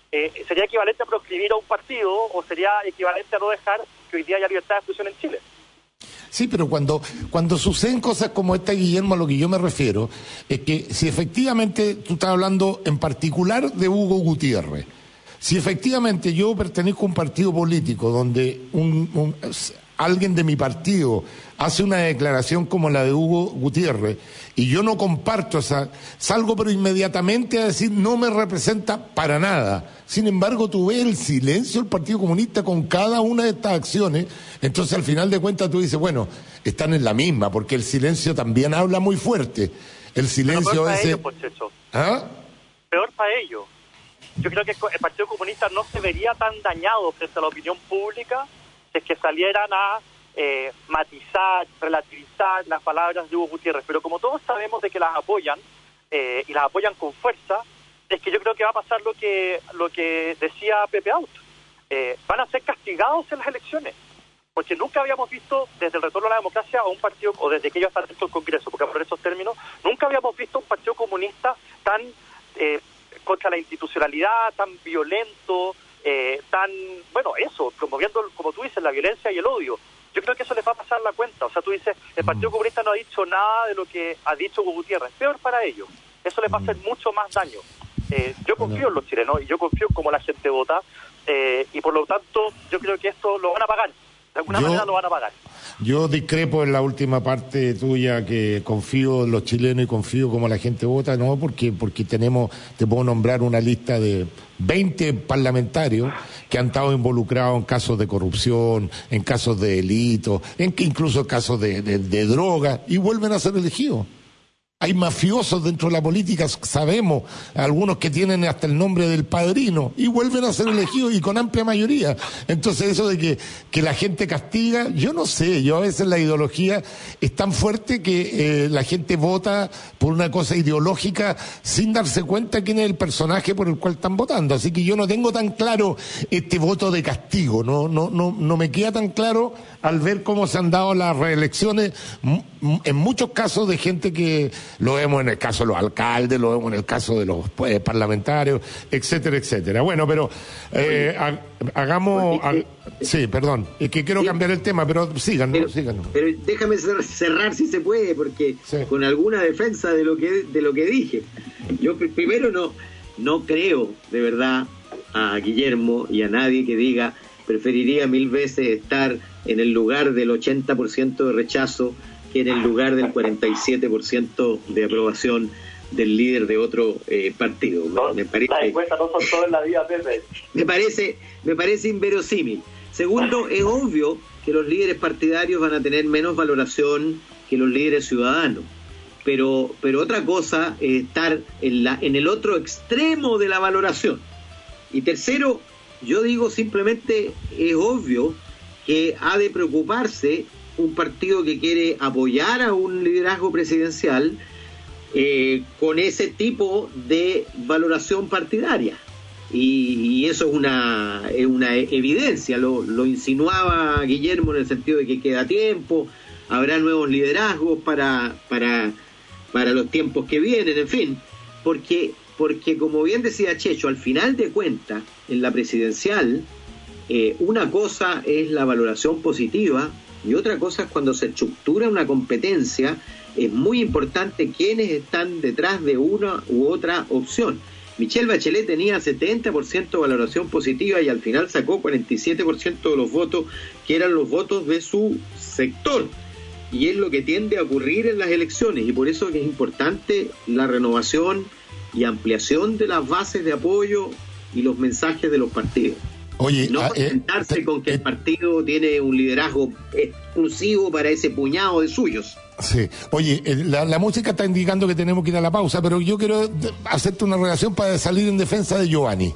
¿sería equivalente a proscribir a un partido o sería equivalente a no dejar que hoy día haya libertad de expresión en Chile? Sí, pero cuando suceden cosas como esta, Guillermo, a lo que yo me refiero es que si efectivamente tú estás hablando en particular de Hugo Gutiérrez, si efectivamente yo pertenezco a un partido político donde alguien de mi partido hace una declaración como la de Hugo Gutiérrez y yo no comparto salgo pero inmediatamente a decir no me representa para nada. Sin embargo, tú ves el silencio del Partido Comunista con cada una de estas acciones, entonces al final de cuentas tú dices, bueno, están en la misma, porque el silencio también habla muy fuerte. El silencio ese... ¿Ah? Peor para ellos. Yo creo que el Partido Comunista no se vería tan dañado frente a la opinión pública si es que salieran a matizar, relativizar las palabras de Hugo Gutiérrez. Pero como todos sabemos de que las apoyan, y las apoyan con fuerza, es que yo creo que va a pasar lo que decía Pepe Out. Van a ser castigados en las elecciones. Porque nunca habíamos visto, desde el retorno a la democracia, a un partido, o desde que ellos están dentro del Congreso, porque por esos términos, nunca habíamos visto un partido comunista tan... contra la institucionalidad, tan violento, promoviendo, como tú dices, la violencia y el odio. Yo creo que eso les va a pasar la cuenta. O sea, tú dices, el Partido Comunista no ha dicho nada de lo que ha dicho Hugo Gutiérrez. Peor para ellos. Eso les va a hacer mucho más daño. Yo confío en los chilenos y yo confío en cómo la gente vota, y por lo tanto yo creo que esto lo van a pagar. De alguna manera lo van a pagar. Yo discrepo en la última parte tuya, que confío en los chilenos y confío como la gente vota, no, porque te puedo nombrar una lista de 20 parlamentarios que han estado involucrados en casos de corrupción, en casos de delitos, incluso en casos de droga, y vuelven a ser elegidos. Hay mafiosos dentro de la política, sabemos, algunos que tienen hasta el nombre del padrino, y vuelven a ser elegidos y con amplia mayoría. Entonces eso de que la gente castiga, yo no sé, a veces la ideología es tan fuerte que la gente vota por una cosa ideológica sin darse cuenta quién es el personaje por el cual están votando. Así que yo no tengo tan claro este voto de castigo, no me queda tan claro al ver cómo se han dado las reelecciones, en muchos casos de gente que lo vemos en el caso de los alcaldes, lo vemos en el caso de los parlamentarios, etcétera, etcétera. Bueno, pero hagamos... sí, perdón, es que quiero cambiar el tema, pero síganos. Pero déjame cerrar si se puede, porque con alguna defensa de lo que dije. Yo primero no creo de verdad a Guillermo y a nadie que diga preferiría 1000 veces estar en el lugar del 80% de rechazo que en el lugar del 47% de aprobación del líder de otro partido. Me parece, las encuestas no son todo en la vida, Pepe. Me parece inverosímil. Segundo, es obvio que los líderes partidarios van a tener menos valoración que los líderes ciudadanos. Pero otra cosa es estar en el otro extremo de la valoración. Y tercero, yo digo simplemente, es obvio que ha de preocuparse un partido que quiere apoyar a un liderazgo presidencial con ese tipo de valoración partidaria. Y eso es una evidencia, lo insinuaba Guillermo en el sentido de que queda tiempo, habrá nuevos liderazgos para los tiempos que vienen, en fin, porque como bien decía Checho, al final de cuentas, en la presidencial, una cosa es la valoración positiva y otra cosa es cuando se estructura una competencia. Es muy importante quiénes están detrás de una u otra opción. Michelle Bachelet tenía 70% de valoración positiva y al final sacó 47% de los votos, que eran los votos de su sector. Y es lo que tiende a ocurrir en las elecciones, y por eso que es importante la renovación y ampliación de las bases de apoyo y los mensajes de los partidos. Oye, no contentarse con que el partido tiene un liderazgo exclusivo para ese puñado de suyos. Sí. Oye, la música está indicando que tenemos que ir a la pausa, pero yo quiero hacerte una relación para salir en defensa de Giovanni.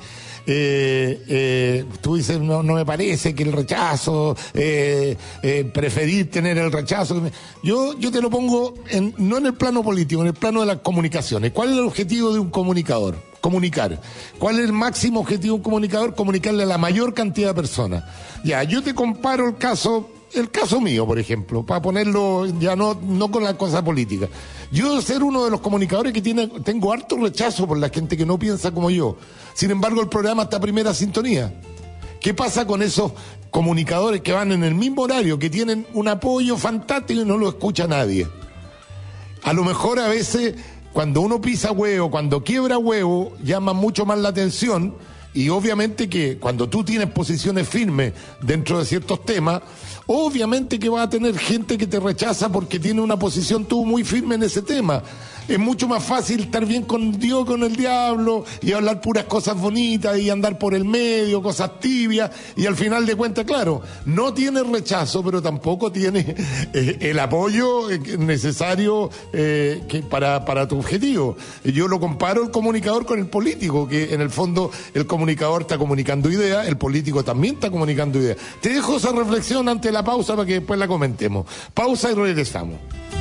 Tú dices, no me parece que el rechazo, preferir tener el rechazo. Yo te lo pongo no en el plano político, en el plano de las comunicaciones. ¿Cuál es el objetivo de un comunicador? Comunicar. ¿Cuál es el máximo objetivo de un comunicador? Comunicarle a la mayor cantidad de personas. Ya, yo te comparo el caso el caso mío, por ejemplo, para ponerlo ya no con la cosa política. Yo ser uno de los comunicadores que tengo harto rechazo por la gente que no piensa como yo. Sin embargo, el programa está a primera sintonía. ¿Qué pasa con esos comunicadores que van en el mismo horario, que tienen un apoyo fantástico y no lo escucha nadie? A lo mejor a veces, cuando uno pisa huevo, cuando quiebra huevo, llama mucho más la atención. Y obviamente que cuando tú tienes posiciones firmes dentro de ciertos temas, obviamente que vas a tener gente que te rechaza porque tiene una posición tú muy firme en ese tema. Es mucho más fácil estar bien con Dios, con el diablo, y hablar puras cosas bonitas y andar por el medio, cosas tibias, y al final de cuentas, claro, no tiene rechazo, pero tampoco tiene el apoyo necesario para tu objetivo. Yo lo comparo el comunicador con el político, que en el fondo el comunicador está comunicando ideas, el político también está comunicando ideas. Te dejo esa reflexión ante la pausa para que después la comentemos. Pausa y regresamos.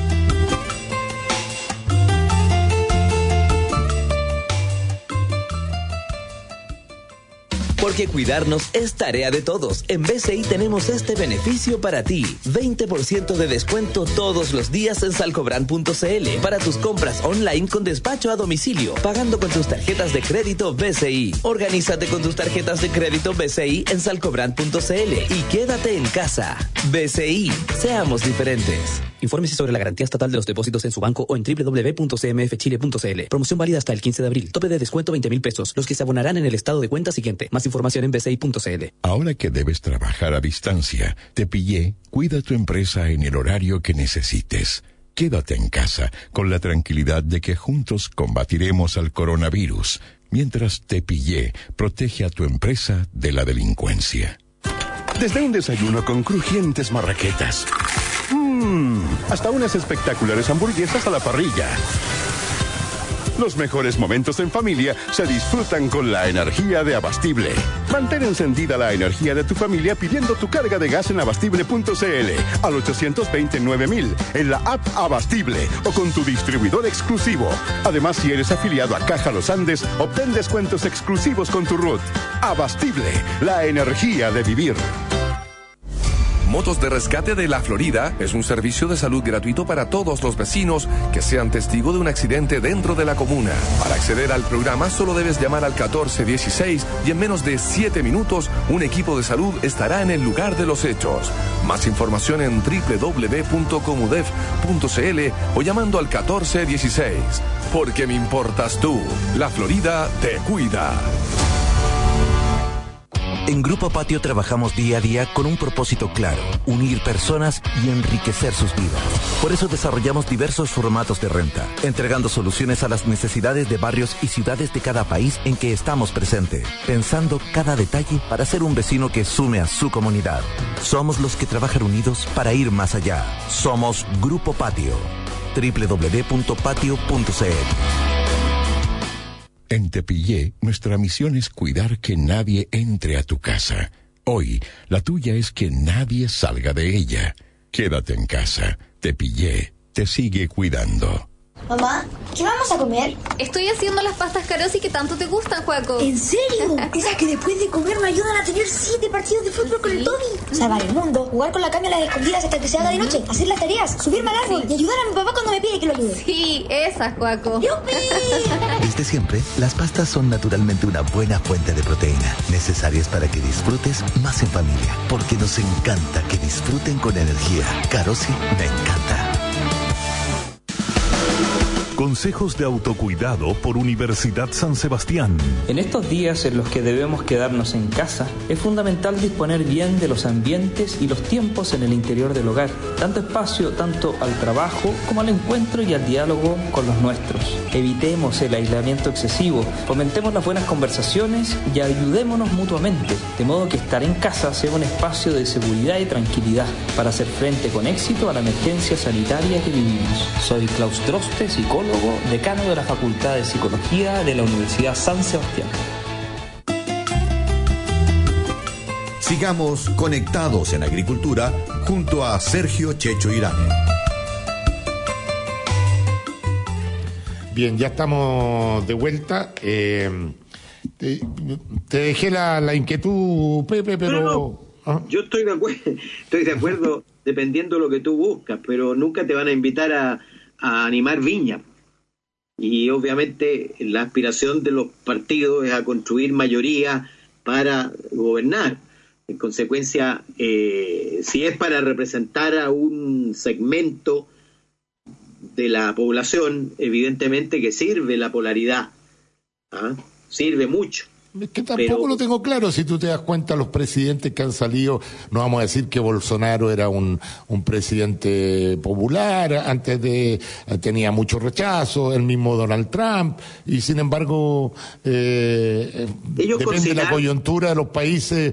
Porque cuidarnos es tarea de todos. En BCI tenemos este beneficio para ti. 20% de descuento todos los días en salcobrand.cl para tus compras online con despacho a domicilio, pagando con tus tarjetas de crédito BCI. Organízate con tus tarjetas de crédito BCI en salcobrand.cl y quédate en casa. BCI, seamos diferentes. Infórmese sobre la garantía estatal de los depósitos en su banco o en www.cmfchile.cl. Promoción válida hasta el 15 de abril. Tope de descuento 20.000 pesos. Los que se abonarán en el estado de cuenta siguiente. Más información en bci.cl. Ahora que debes trabajar a distancia, te pillé, cuida tu empresa en el horario que necesites. Quédate en casa con la tranquilidad de que juntos combatiremos al coronavirus. Mientras te pillé, protege a tu empresa de la delincuencia. Desde un desayuno con crujientes marraquetas, hasta unas espectaculares hamburguesas a la parrilla. Los mejores momentos en familia se disfrutan con la energía de Abastible. Mantén encendida la energía de tu familia pidiendo tu carga de gas en abastible.cl al 829.000 en la app Abastible o con tu distribuidor exclusivo. Además, si eres afiliado a Caja Los Andes, obtén descuentos exclusivos con tu RUT. Abastible, la energía de vivir. Motos de Rescate de la Florida es un servicio de salud gratuito para todos los vecinos que sean testigo de un accidente dentro de la comuna. Para acceder al programa solo debes llamar al 1416 y en menos de 7 minutos un equipo de salud estará en el lugar de los hechos. Más información en www.comudef.cl o llamando al 1416. Porque me importas tú. La Florida te cuida. En Grupo Patio trabajamos día a día con un propósito claro, unir personas y enriquecer sus vidas. Por eso desarrollamos diversos formatos de renta, entregando soluciones a las necesidades de barrios y ciudades de cada país en que estamos presentes, pensando cada detalle para ser un vecino que sume a su comunidad. Somos los que trabajan unidos para ir más allá. Somos Grupo Patio. www.patio.cl. En Tepillé, nuestra misión es cuidar que nadie entre a tu casa. Hoy, la tuya es que nadie salga de ella. Quédate en casa. Tepillé te sigue cuidando. Mamá, ¿qué vamos a comer? Estoy haciendo las pastas Carosi que tanto te gustan, Joaco. ¿En serio? Esas que después de comer me ayudan a tener 7 partidos de fútbol con el Tommy. Salvar el mundo, jugar con la Cami a las escondidas hasta que se haga de noche, hacer las tareas, subirme al árbol y ayudar a mi papá cuando me pide que lo ayude. Sí, esas, Joaco. ¡Yupi! Desde siempre, las pastas son naturalmente una buena fuente de proteína, necesarias para que disfrutes más en familia, porque nos encanta que disfruten con energía. Carosi me encanta. Consejos de autocuidado por Universidad San Sebastián. En estos días en los que debemos quedarnos en casa, es fundamental disponer bien de los ambientes y los tiempos en el interior del hogar, dando espacio tanto al trabajo como al encuentro y al diálogo con los nuestros. Evitemos el aislamiento excesivo, fomentemos las buenas conversaciones y ayudémonos mutuamente, de modo que estar en casa sea un espacio de seguridad y tranquilidad para hacer frente con éxito a la emergencia sanitaria que vivimos. Soy Klaus Droste, psicólogo, decano de la Facultad de Psicología de la Universidad San Sebastián. Sigamos conectados en agricultura junto a Sergio Checho Irane. Bien, ya estamos de vuelta. Te dejé la inquietud, Pepe, pero... Yo estoy de acuerdo dependiendo de lo que tú buscas, pero nunca te van a invitar a animar Viña. Y obviamente la aspiración de los partidos es a construir mayoría para gobernar. En consecuencia, si es para representar a un segmento de la población, evidentemente que sirve la polaridad. Sirve mucho. Es que tampoco lo tengo claro. Si tú te das cuenta, los presidentes que han salido, no vamos a decir que Bolsonaro era un presidente popular, tenía mucho rechazo, el mismo Donald Trump, y sin embargo, depende de la coyuntura de los países.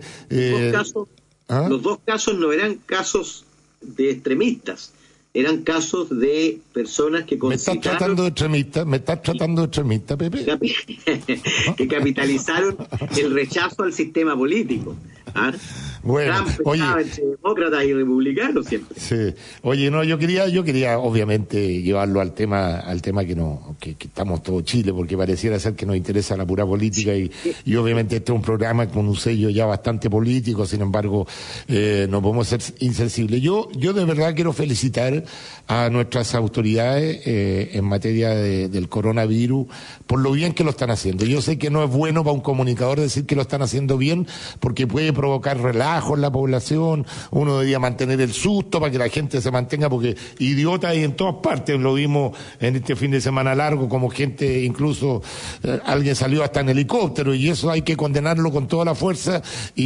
Los dos casos no eran casos de extremistas, eran casos de personas que consideraron... ¿Me estás tratando de extremista, Pepe? Que capitalizaron el rechazo al sistema político. Bueno, Trump estaba entre demócratas y republicanos siempre. Sí. Oye, no, yo quería obviamente llevarlo al tema que estamos todo Chile, porque pareciera ser que nos interesa la pura política y obviamente este es un programa con un sello ya bastante político, sin embargo, no podemos ser insensibles. Yo de verdad quiero felicitar a nuestras autoridades en materia del coronavirus por lo bien que lo están haciendo. Yo sé que no es bueno para un comunicador decir que lo están haciendo bien, porque puede provocar relajo en la población. Uno debería mantener el susto para que la gente se mantenga, porque idiotas hay en todas partes. Lo vimos en este fin de semana largo, como gente, incluso alguien salió hasta en helicóptero, y eso hay que condenarlo con toda la fuerza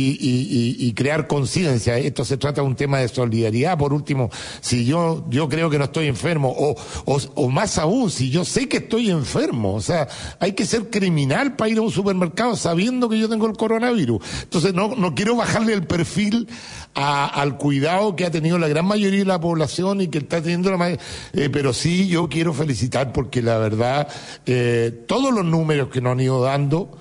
y crear conciencia. Esto se trata de un tema de solidaridad. Por último, si yo creo que no estoy enfermo, o más aún, si yo sé que estoy enfermo, o sea, hay que ser criminal para ir a un supermercado sabiendo que yo tengo el coronavirus. Entonces no quiero bajarle el perfil al cuidado que ha tenido la gran mayoría de la población y que está teniendo pero sí, yo quiero felicitar, porque la verdad, todos los números que nos han ido dando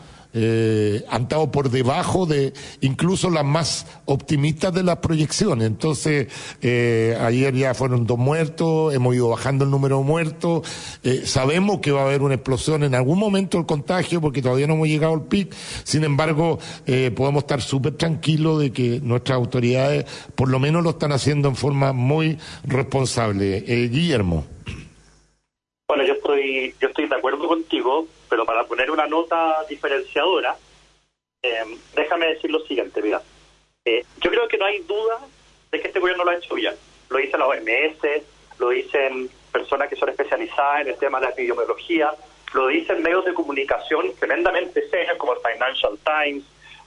han estado por debajo de incluso las más optimistas de las proyecciones. Entonces, ayer ya fueron 2 muertos, hemos ido bajando el número de muertos, sabemos que va a haber una explosión en algún momento del contagio, porque todavía no hemos llegado al pic. Sin embargo, podemos estar súper tranquilos de que nuestras autoridades por lo menos lo están haciendo en forma muy responsable. Guillermo. Bueno, yo estoy de acuerdo contigo, pero para poner una nota diferenciadora, déjame decir lo siguiente, mira. Yo creo que no hay duda de que este gobierno lo ha hecho bien. Lo dice la OMS, lo dicen personas que son especializadas en el tema de la epidemiología, lo dicen medios de comunicación tremendamente serios como el Financial Times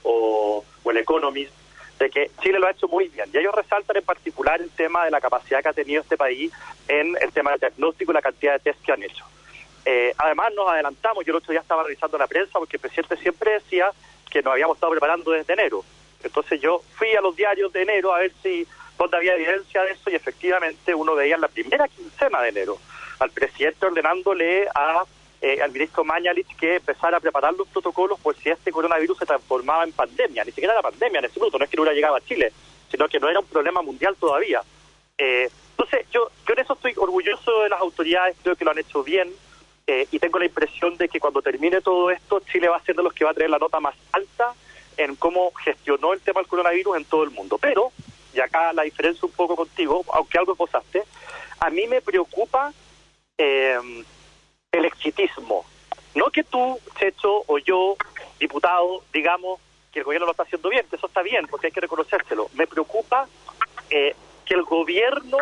o el Economist, de que Chile lo ha hecho muy bien. Y ellos resaltan en particular el tema de la capacidad que ha tenido este país en el tema del diagnóstico y la cantidad de test que han hecho. Además nos adelantamos, yo el otro día estaba revisando la prensa porque el presidente siempre decía que nos habíamos estado preparando desde enero. Entonces yo fui a los diarios de enero a ver si donde había evidencia de eso, y efectivamente uno veía en la primera quincena de enero al presidente ordenándole al ministro Mañalich que empezara a preparar los protocolos por si este coronavirus se transformaba en pandemia. Ni siquiera era pandemia en ese minuto, no es que no hubiera llegado a Chile, sino que no era un problema mundial todavía. Entonces yo en eso estoy orgulloso de las autoridades, creo que lo han hecho bien, y tengo la impresión de que cuando termine todo esto, Chile va a ser de los que va a tener la nota más alta en cómo gestionó el tema del coronavirus en todo el mundo. Pero, y acá la diferencia un poco contigo, aunque algo esbozaste, a mí me preocupa el exitismo. No que tú, Checho, o yo, diputado, digamos que el gobierno lo está haciendo bien, que eso está bien, porque hay que reconocérselo. Me preocupa que el gobierno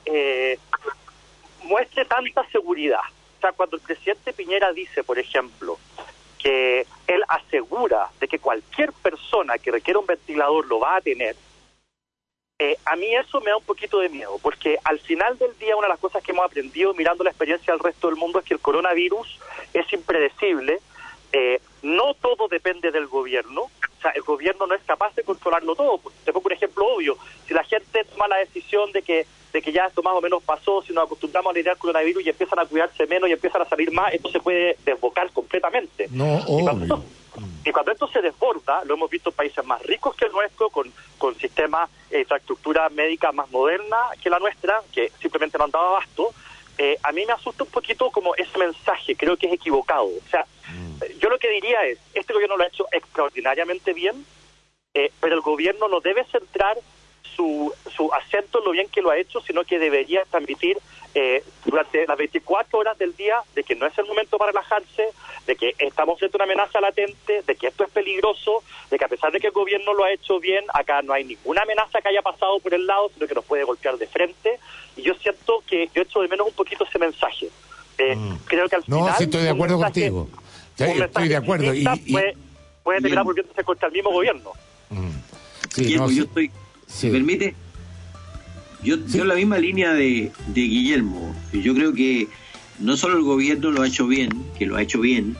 muestre tanta seguridad. O sea, cuando el presidente Piñera dice, por ejemplo, que él asegura de que cualquier persona que requiera un ventilador lo va a tener, a mí eso me da un poquito de miedo, porque al final del día una de las cosas que hemos aprendido mirando la experiencia del resto del mundo es que el coronavirus es impredecible, no todo depende del gobierno, o sea, el gobierno no es capaz de controlarlo todo. Te pongo un ejemplo obvio, si la gente toma la decisión de que ya esto más o menos pasó, si nos acostumbramos a lidiar con el coronavirus y empiezan a cuidarse menos y empiezan a salir más, esto se puede desbocar completamente. Y cuando esto se desborda, lo hemos visto en países más ricos que el nuestro, con sistemas de infraestructura médica más moderna que la nuestra, que simplemente no han dado abasto. A mí me asusta un poquito como ese mensaje, creo que es equivocado. O sea, yo lo que diría es, este gobierno lo ha hecho extraordinariamente bien, pero el gobierno no debe centrar su acento en lo bien que lo ha hecho, sino que debería transmitir durante las 24 horas del día de que no es el momento para relajarse, de que estamos frente a una amenaza latente, de que esto es peligroso, de que a pesar de que el gobierno lo ha hecho bien, acá no hay ninguna amenaza que haya pasado por el lado, sino que nos puede golpear de frente. Y yo siento que yo echo de menos un poquito ese mensaje. Creo que al final... No, sí, estoy de acuerdo contigo. Sí, estoy de acuerdo. Puede terminar volviéndose contra el mismo gobierno. Sí, yo estoy... ¿Me permite? Yo en la misma línea de Guillermo. Yo creo que no solo el gobierno lo ha hecho bien, lo ha hecho bien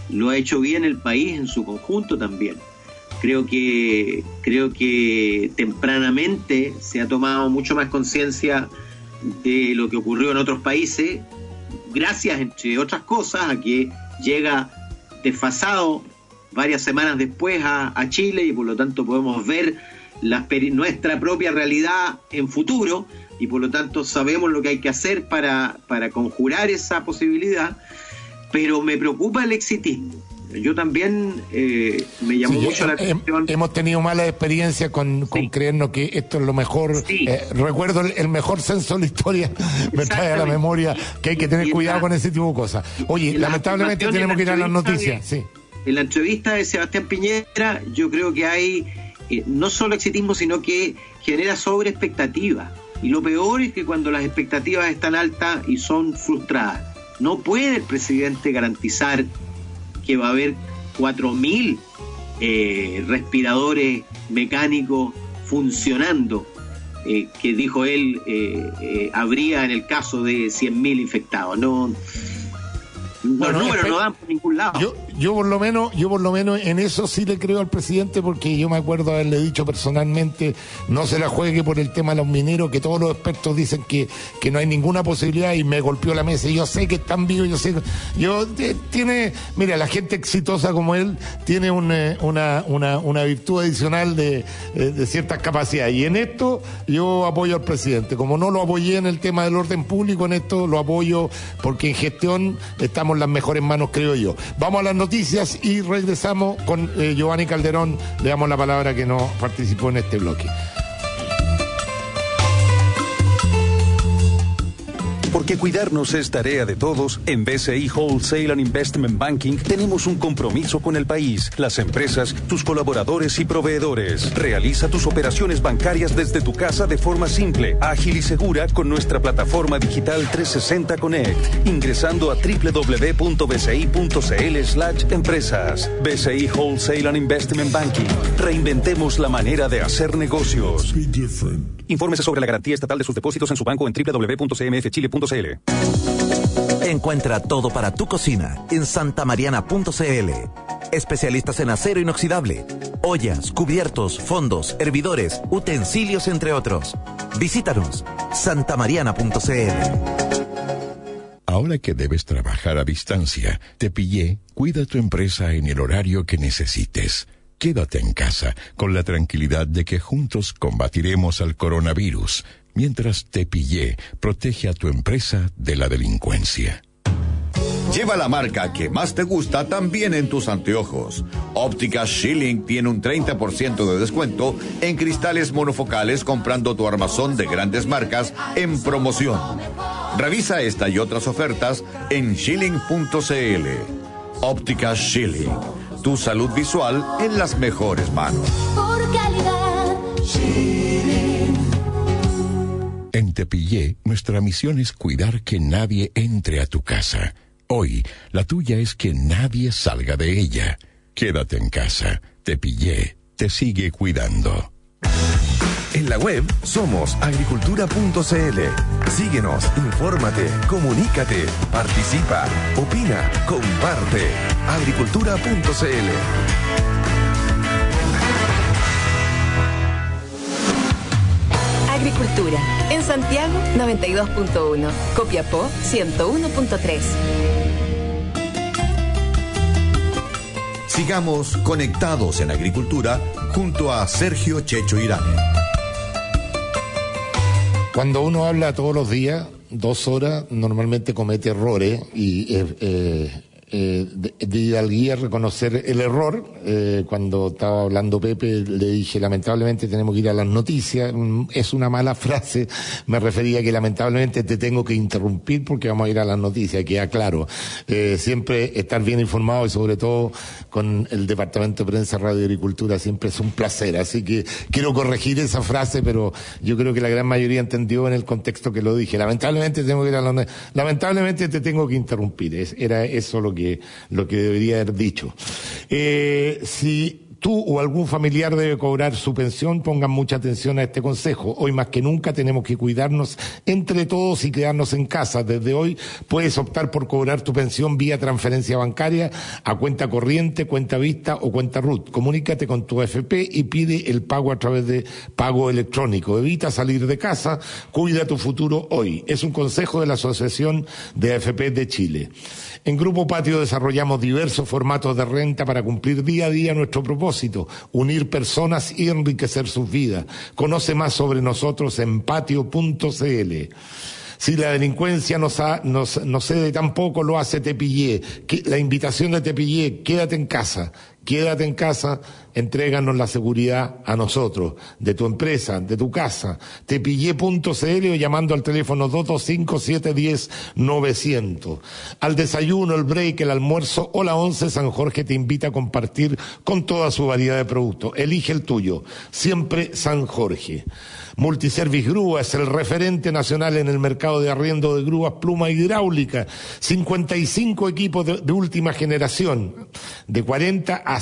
el país en su conjunto también. Creo que tempranamente se ha tomado mucho más conciencia de lo que ocurrió en otros países, gracias, entre otras cosas, a que llega desfasado varias semanas después a Chile, y por lo tanto podemos ver nuestra propia realidad en futuro, y por lo tanto sabemos lo que hay que hacer para conjurar esa posibilidad. Pero me preocupa el exitismo. Yo también me llamó mucho la atención. Hemos tenido malas experiencias con creernos que esto es lo mejor. Recuerdo el mejor censo de la historia, me trae a la memoria que hay que tener cuidado con ese tipo de cosas. Oye, lamentablemente tenemos que ir a las noticias. En la entrevista de Sebastián Piñera, yo creo que hay no solo exitismo, sino que genera sobreexpectativa. Y lo peor es que cuando las expectativas están altas y son frustradas, no puede el presidente garantizar que va a haber 4.000 respiradores mecánicos funcionando, que dijo él habría en el caso de 100.000 infectados. Los números no dan por ningún lado. Yo por lo menos en eso sí le creo al presidente, porque yo me acuerdo haberle dicho personalmente, no se la juegue por el tema de los mineros, que todos los expertos dicen que no hay ninguna posibilidad, y me golpeó la mesa. Y yo sé que están vivos, mira, la gente exitosa como él tiene una virtud adicional de ciertas capacidades, y en esto yo apoyo al presidente. Como no lo apoyé en el tema del orden público, en esto lo apoyo, porque en gestión estamos en las mejores manos, creo yo. Vamos a las noticias y regresamos con Giovanni Calderón. Le damos la palabra, que no participó en este bloque. Porque cuidarnos es tarea de todos, en BCI Wholesale and Investment Banking tenemos un compromiso con el país, las empresas, tus colaboradores y proveedores. Realiza tus operaciones bancarias desde tu casa de forma simple, ágil y segura con nuestra plataforma digital 360 Connect, ingresando a www.bci.cl/empresas. BCI Wholesale and Investment Banking. Reinventemos la manera de hacer negocios. Infórmese sobre la garantía estatal de sus depósitos en su banco en www.cmfchile.cl. Encuentra todo para tu cocina en santamariana.cl. Especialistas en acero inoxidable, ollas, cubiertos, fondos, hervidores, utensilios, entre otros. Visítanos, santamariana.cl. Ahora que debes trabajar a distancia, te pillé, cuida tu empresa en el horario que necesites. Quédate en casa con la tranquilidad de que juntos combatiremos al coronavirus. Mientras Te Pillé protege a tu empresa de la delincuencia. Lleva la marca que más te gusta también en tus anteojos. Ópticas Schilling tiene un 30% de descuento en cristales monofocales comprando tu armazón de grandes marcas en promoción. Revisa esta y otras ofertas en Schilling.cl. Ópticas Schilling. Tu salud visual en las mejores manos. Por calidad, Schilling. En Te Pillé, nuestra misión es cuidar que nadie entre a tu casa. Hoy, la tuya es que nadie salga de ella. Quédate en casa. Te Pillé te sigue cuidando. En la web somos agricultura.cl. Síguenos, infórmate, comunícate, participa, opina, comparte. Agricultura.cl. Agricultura. En Santiago, 92.1. Copiapó, 101.3. Sigamos conectados en Agricultura junto a Sergio Checho Irane. Cuando uno habla todos los días, 2 horas, normalmente comete errores, y de hidalguía reconocer el error. Cuando estaba hablando Pepe, le dije, lamentablemente tenemos que ir a las noticias. Es una mala frase, me refería a que lamentablemente te tengo que interrumpir porque vamos a ir a las noticias, queda claro. Siempre estar bien informado y sobre todo con el Departamento de Prensa, Radio y Agricultura siempre es un placer. Así que quiero corregir esa frase, pero yo creo que la gran mayoría entendió en el contexto que lo dije. Lamentablemente tengo que ir a las noticias. Lamentablemente te tengo que interrumpir. Era eso lo que debería haber dicho. Si tú o algún familiar debe cobrar su pensión, pongan mucha atención a este consejo. Hoy más que nunca tenemos que cuidarnos entre todos y quedarnos en casa. Desde hoy puedes optar por cobrar tu pensión vía transferencia bancaria a cuenta corriente, cuenta vista o cuenta RUT. Comunícate con tu AFP y pide el pago a través de pago electrónico. Evita salir de casa, cuida tu futuro hoy. Es un consejo de la Asociación de AFP de Chile. En Grupo Patio desarrollamos diversos formatos de renta para cumplir día a día nuestro propósito, unir personas y enriquecer sus vidas. Conoce más sobre nosotros en patio.cl. Si la delincuencia nos cede tampoco, lo hace Tepillé. La invitación de Tepillé, quédate en casa, entréganos la seguridad a nosotros, de tu empresa, de tu casa. Tepillé.cl o llamando al teléfono 225-710-900. Al desayuno, el break, el almuerzo o la once, San Jorge te invita a compartir con toda su variedad de productos. Elige el tuyo, siempre San Jorge. Multiservice Grúa es el referente nacional en el mercado de arriendo de grúas pluma hidráulica. 55 equipos de última generación, de 40 a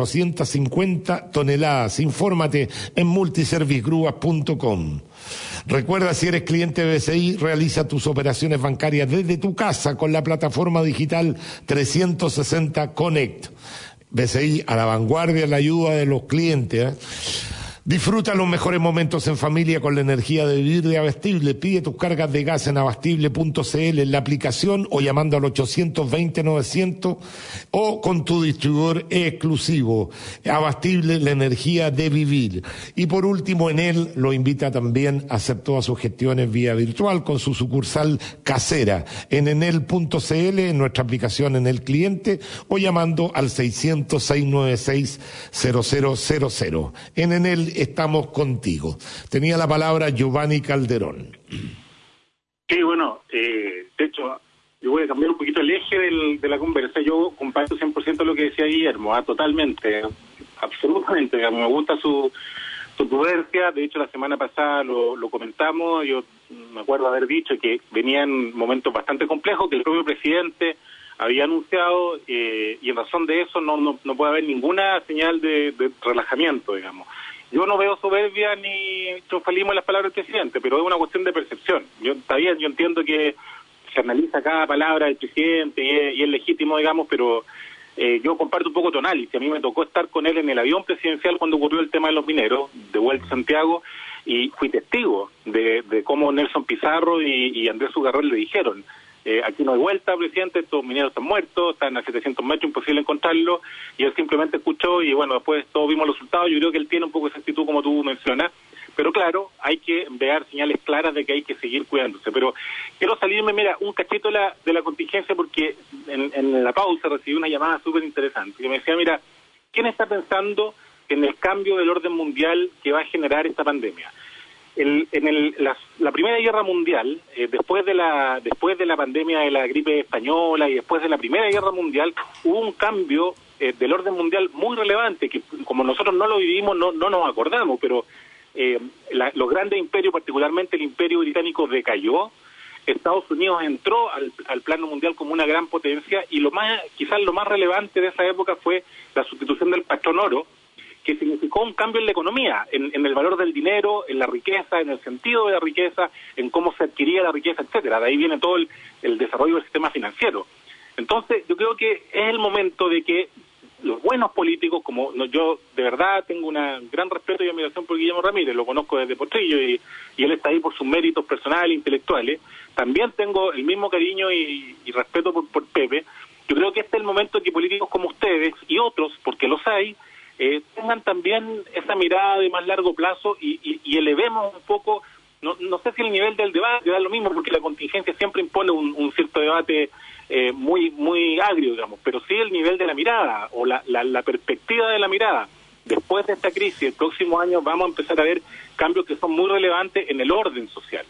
450 toneladas. Infórmate en multiservicegrúas.com. Recuerda, si eres cliente de BCI, realiza tus operaciones bancarias desde tu casa con la plataforma digital 360 Connect. BCI a la vanguardia en la ayuda de los clientes. Disfruta los mejores momentos en familia con la energía de vivir de Abastible. Pide tus cargas de gas en abastible.cl, en la aplicación o llamando al 820-900 o con tu distribuidor exclusivo. Abastible, la energía de vivir. Y por último, Enel lo invita también a hacer todas sus gestiones vía virtual con su sucursal casera en enel.cl, en nuestra aplicación Enel Cliente o llamando al 600-696-0000. En Enel estamos contigo. Tenía la palabra Giovanni Calderón. Sí, bueno, de hecho, yo voy a cambiar un poquito el eje de la conversa. Yo comparto 100% lo que decía Guillermo, totalmente, absolutamente. Me gusta su prudencia. De hecho, la semana pasada lo comentamos. Yo me acuerdo haber dicho que venían momentos bastante complejos, que el propio presidente había anunciado, y en razón de eso no puede haber ninguna señal de relajamiento, digamos. Yo no veo soberbia ni triunfalismo en las palabras del presidente, pero es una cuestión de percepción. Está bien, yo entiendo que se analiza cada palabra del presidente y es legítimo, digamos, pero yo comparto un poco tu análisis. A mí me tocó estar con él en el avión presidencial cuando ocurrió el tema de los mineros, de vuelta a Santiago, y fui testigo de cómo Nelson Pizarro y Andrés Ugarrol le dijeron: aquí no hay vuelta, presidente, estos mineros están muertos, están a 700 metros, imposible encontrarlos, y él simplemente escuchó y bueno, después todos vimos los resultados. Yo creo que él tiene un poco esa actitud como tú mencionas, pero claro, hay que ver señales claras de que hay que seguir cuidándose. Pero quiero salirme, mira, un cachito de la contingencia, porque en la pausa recibí una llamada súper interesante que me decía, mira, ¿quién está pensando en el cambio del orden mundial que va a generar esta pandemia? La Primera Guerra Mundial, después de la pandemia de la gripe española y después de la Primera Guerra Mundial, hubo un cambio del orden mundial muy relevante, que como nosotros no lo vivimos, no nos acordamos, pero los grandes imperios, particularmente el Imperio Británico, decayó. Estados Unidos entró al plano mundial como una gran potencia, y quizás lo más relevante de esa época fue la sustitución del patrón oro, que significó un cambio en la economía, en el valor del dinero, en la riqueza, en el sentido de la riqueza, en cómo se adquiría la riqueza, etcétera. De ahí viene todo el desarrollo del sistema financiero. Entonces, yo creo que es el momento de que los buenos políticos, como yo de verdad tengo un gran respeto y admiración por Guillermo Ramírez, lo conozco desde Potrillo y él está ahí por sus méritos personales e intelectuales, también tengo el mismo cariño y respeto por Pepe. Yo creo que este es el momento de que políticos como ustedes y otros, porque los hay, tengan también esa mirada de más largo plazo y elevemos un poco no sé si el nivel del debate da lo mismo, porque la contingencia siempre impone un cierto debate muy agrio, digamos, pero sí el nivel de la mirada o la perspectiva de la mirada. Después de esta crisis, el próximo año vamos a empezar a ver cambios que son muy relevantes en el orden social.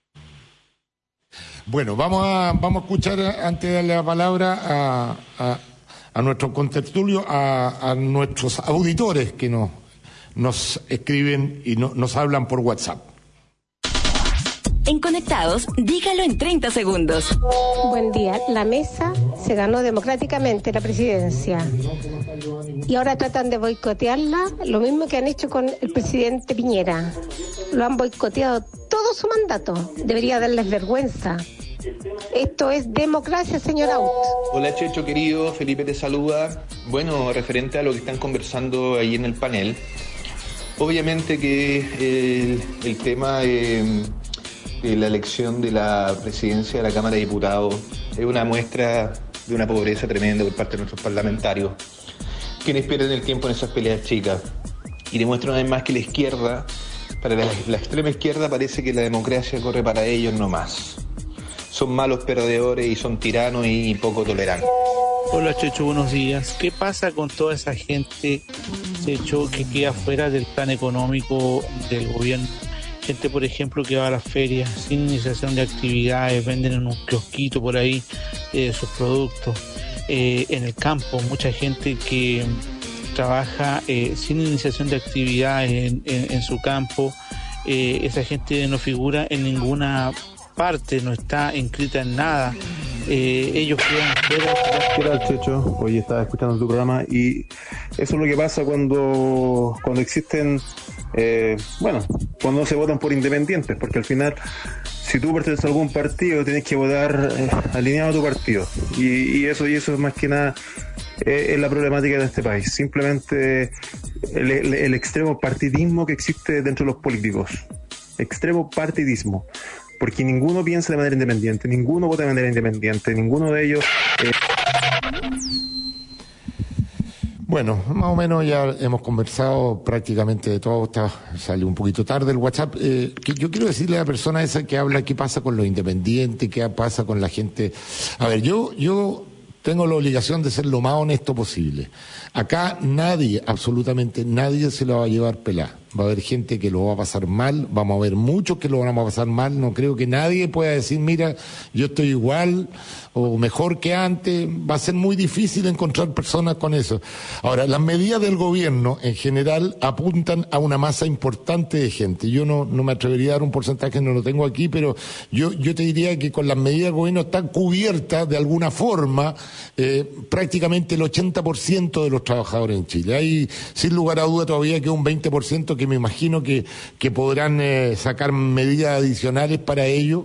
Bueno, vamos a escuchar, antes de darle la palabra a nuestro contertulio, a nuestros auditores que nos escriben y nos hablan por WhatsApp. En Conectados, dígalo en 30 segundos. Buen día. La mesa se ganó democráticamente la presidencia y ahora tratan de boicotearla, lo mismo que han hecho con el presidente Piñera. Lo han boicoteado todo su mandato. Debería darles vergüenza. Esto es democracia, señor Out. Hola, Checho querido, Felipe te saluda. Bueno, referente a lo que están conversando ahí en el panel, obviamente que el tema de la elección de la presidencia de la Cámara de Diputados es una muestra de una pobreza tremenda por parte de nuestros parlamentarios, quienes pierden el tiempo en esas peleas chicas y demuestran además que la izquierda, para la extrema izquierda, parece que la democracia corre para ellos nomás. Son malos perdedores y son tiranos y poco tolerantes. Hola Checho, buenos días. ¿Qué pasa con toda esa gente, Checho, que queda fuera del plan económico del gobierno? Gente, por ejemplo, que va a las ferias sin iniciación de actividades, venden en un kiosquito por ahí sus productos. En el campo, mucha gente que trabaja sin iniciación de actividades en su campo. Esa gente no figura en ninguna parte, no está inscrita en nada. Ellos quedan fuera. ¿Qué tal, Checho? Hoy estaba escuchando tu programa y eso es lo que pasa cuando existen, cuando no se votan por independientes, porque al final, si tú perteneces a algún partido, tienes que votar alineado a tu partido. Y eso es más que nada es la problemática de este país. Simplemente el extremo partidismo que existe dentro de los políticos. Extremo partidismo. Porque ninguno piensa de manera independiente, ninguno vota de manera independiente, ninguno de ellos... Bueno, más o menos ya hemos conversado prácticamente de todo. Salió un poquito tarde el WhatsApp. Que yo quiero decirle a la persona esa que habla qué pasa con los independientes, qué pasa con la gente. A ver, yo tengo la obligación de ser lo más honesto posible. Acá nadie, absolutamente nadie se lo va a llevar pelada. Va a haber gente que lo va a pasar mal, vamos a ver muchos que lo van a pasar mal. No creo que nadie pueda decir, mira, yo estoy igual o mejor que antes. Va a ser muy difícil encontrar personas con eso. Ahora, las medidas del gobierno en general apuntan a una masa importante de gente. Yo no me atrevería a dar un porcentaje, no lo tengo aquí, pero yo te diría que con las medidas del gobierno están cubiertas de alguna forma prácticamente el 80% de los trabajadores en Chile. Hay, sin lugar a duda, todavía queda un 20% que me imagino que podrán sacar medidas adicionales para ello,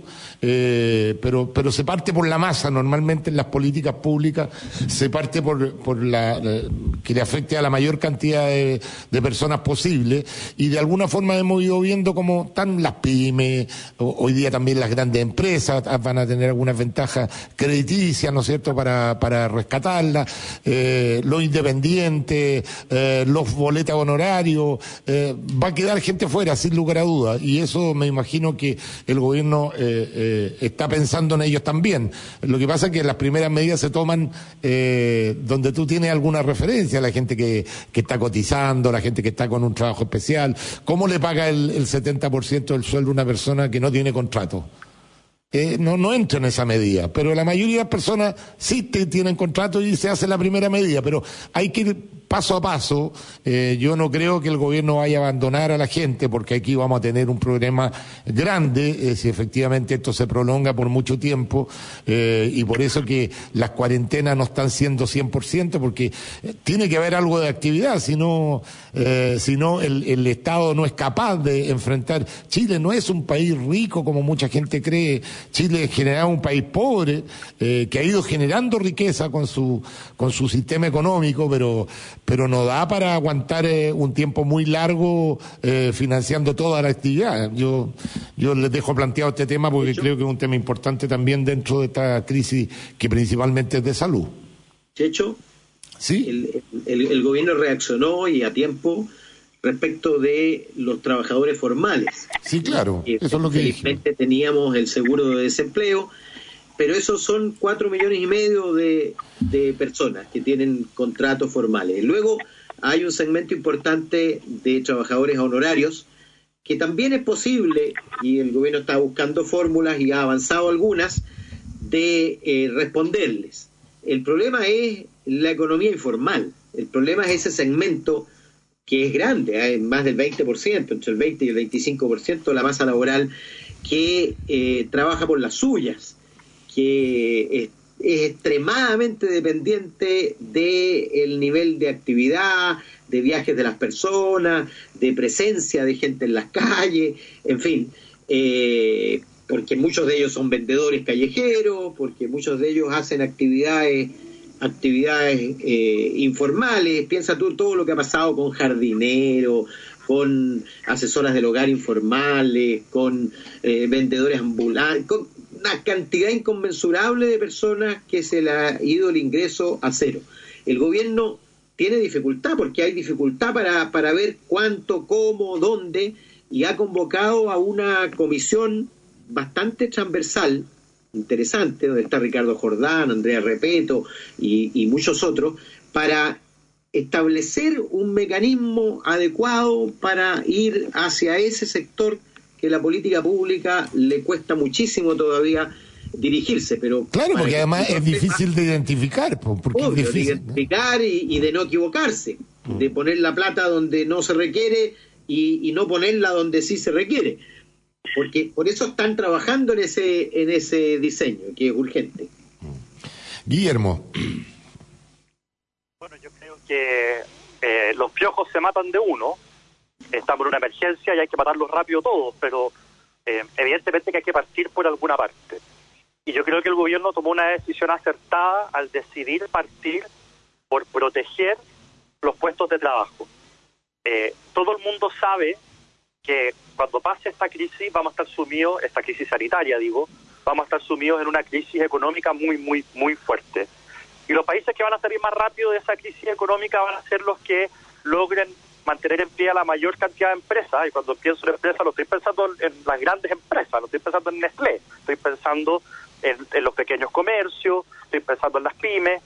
pero se parte por la masa. Normalmente en las políticas públicas se parte por que le afecte a la mayor cantidad de personas posible, y de alguna forma hemos ido viendo cómo están las pymes, hoy día también las grandes empresas van a tener algunas ventajas crediticias, ¿no es cierto?, para rescatarlas, los independientes, los boletas honorarios, va a quedar gente fuera, sin lugar a dudas, y eso me imagino que el gobierno está pensando en ellos también. Lo que pasa es que las primeras medidas se toman donde tú tienes alguna referencia, la gente que está cotizando, la gente que está con un trabajo especial. ¿Cómo le paga el 70% del sueldo a una persona que no tiene contrato? No entra en esa medida, pero la mayoría de las personas sí tienen contrato y se hace la primera medida, pero hay que ir paso a paso. Yo no creo que el gobierno vaya a abandonar a la gente, porque aquí vamos a tener un problema grande si efectivamente esto se prolonga por mucho tiempo, y por eso que las cuarentenas no están siendo 100%, porque tiene que haber algo de actividad, si no el Estado no es capaz de enfrentar. Chile no es un país rico como mucha gente cree. Chile en general es un país pobre, que ha ido generando riqueza con su sistema económico, pero no da para aguantar un tiempo muy largo financiando toda la actividad. Yo les dejo planteado este tema porque creo que es un tema importante también dentro de esta crisis que principalmente es de salud. Checho, ¿sí? El gobierno reaccionó y a tiempo respecto de los trabajadores formales. Sí, claro, eso es lo que felizmente teníamos el seguro de desempleo, pero esos son 4,5 millones de personas que tienen contratos formales. Luego hay un segmento importante de trabajadores honorarios que también es posible, y el gobierno está buscando fórmulas y ha avanzado algunas, de responderles. El problema es la economía informal, el problema es ese segmento que es grande, hay más del 20%, entre el 20 y el 25% de la masa laboral que trabaja por las suyas, que es extremadamente dependiente del nivel de actividad, de viajes de las personas, de presencia de gente en las calles, en fin, porque muchos de ellos son vendedores callejeros, porque muchos de ellos hacen actividades informales. Piensa tú todo lo que ha pasado con jardineros, con asesoras del hogar informales, con vendedores ambulantes, con una cantidad inconmensurable de personas que se le ha ido el ingreso a cero. El gobierno tiene dificultad, porque hay dificultad para ver cuánto, cómo, dónde, y ha convocado a una comisión bastante transversal, interesante, donde está Ricardo Jordán, Andrea Repeto y muchos otros, para establecer un mecanismo adecuado para ir hacia ese sector que la política pública le cuesta muchísimo todavía dirigirse, pero claro, porque además es difícil de identificar, porque obvio, es difícil, de identificar, ¿no? y de no equivocarse, de poner la plata donde no se requiere y no ponerla donde sí se requiere, porque por eso están trabajando en ese diseño que es urgente. Guillermo. Bueno, yo creo que los piojos se matan de uno. Estamos en una emergencia y hay que matarlos rápido todos, pero evidentemente que hay que partir por alguna parte. Y yo creo que el gobierno tomó una decisión acertada al decidir partir por proteger los puestos de trabajo. Todo el mundo sabe que cuando pase esta crisis vamos a estar sumidos, esta crisis sanitaria digo, vamos a estar sumidos en una crisis económica muy, muy, muy fuerte. Y los países que van a salir más rápido de esa crisis económica van a ser los que logren mantener en pie a la mayor cantidad de empresas. Y cuando pienso en empresas, no estoy pensando en las grandes empresas, no estoy pensando en Nestlé, estoy pensando en los pequeños comercios, estoy pensando en las pymes,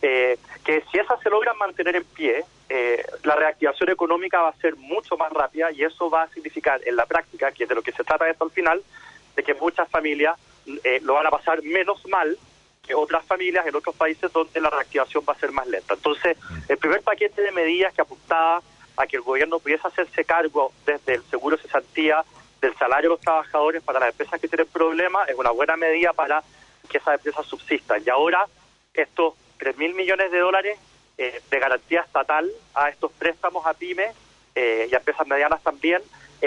que si esas se logran mantener en pie, la reactivación económica va a ser mucho más rápida, y eso va a significar en la práctica, que es de lo que se trata esto al final, de que muchas familias lo van a pasar menos mal que otras familias en otros países donde la reactivación va a ser más lenta. Entonces, el primer paquete de medidas que apuntaba a que el gobierno pudiese hacerse cargo desde el seguro de cesantía del salario de los trabajadores para las empresas que tienen problemas es una buena medida para que esas empresas subsistan. Y ahora estos 3.000 millones de dólares de garantía estatal a estos préstamos a pymes y a empresas medianas también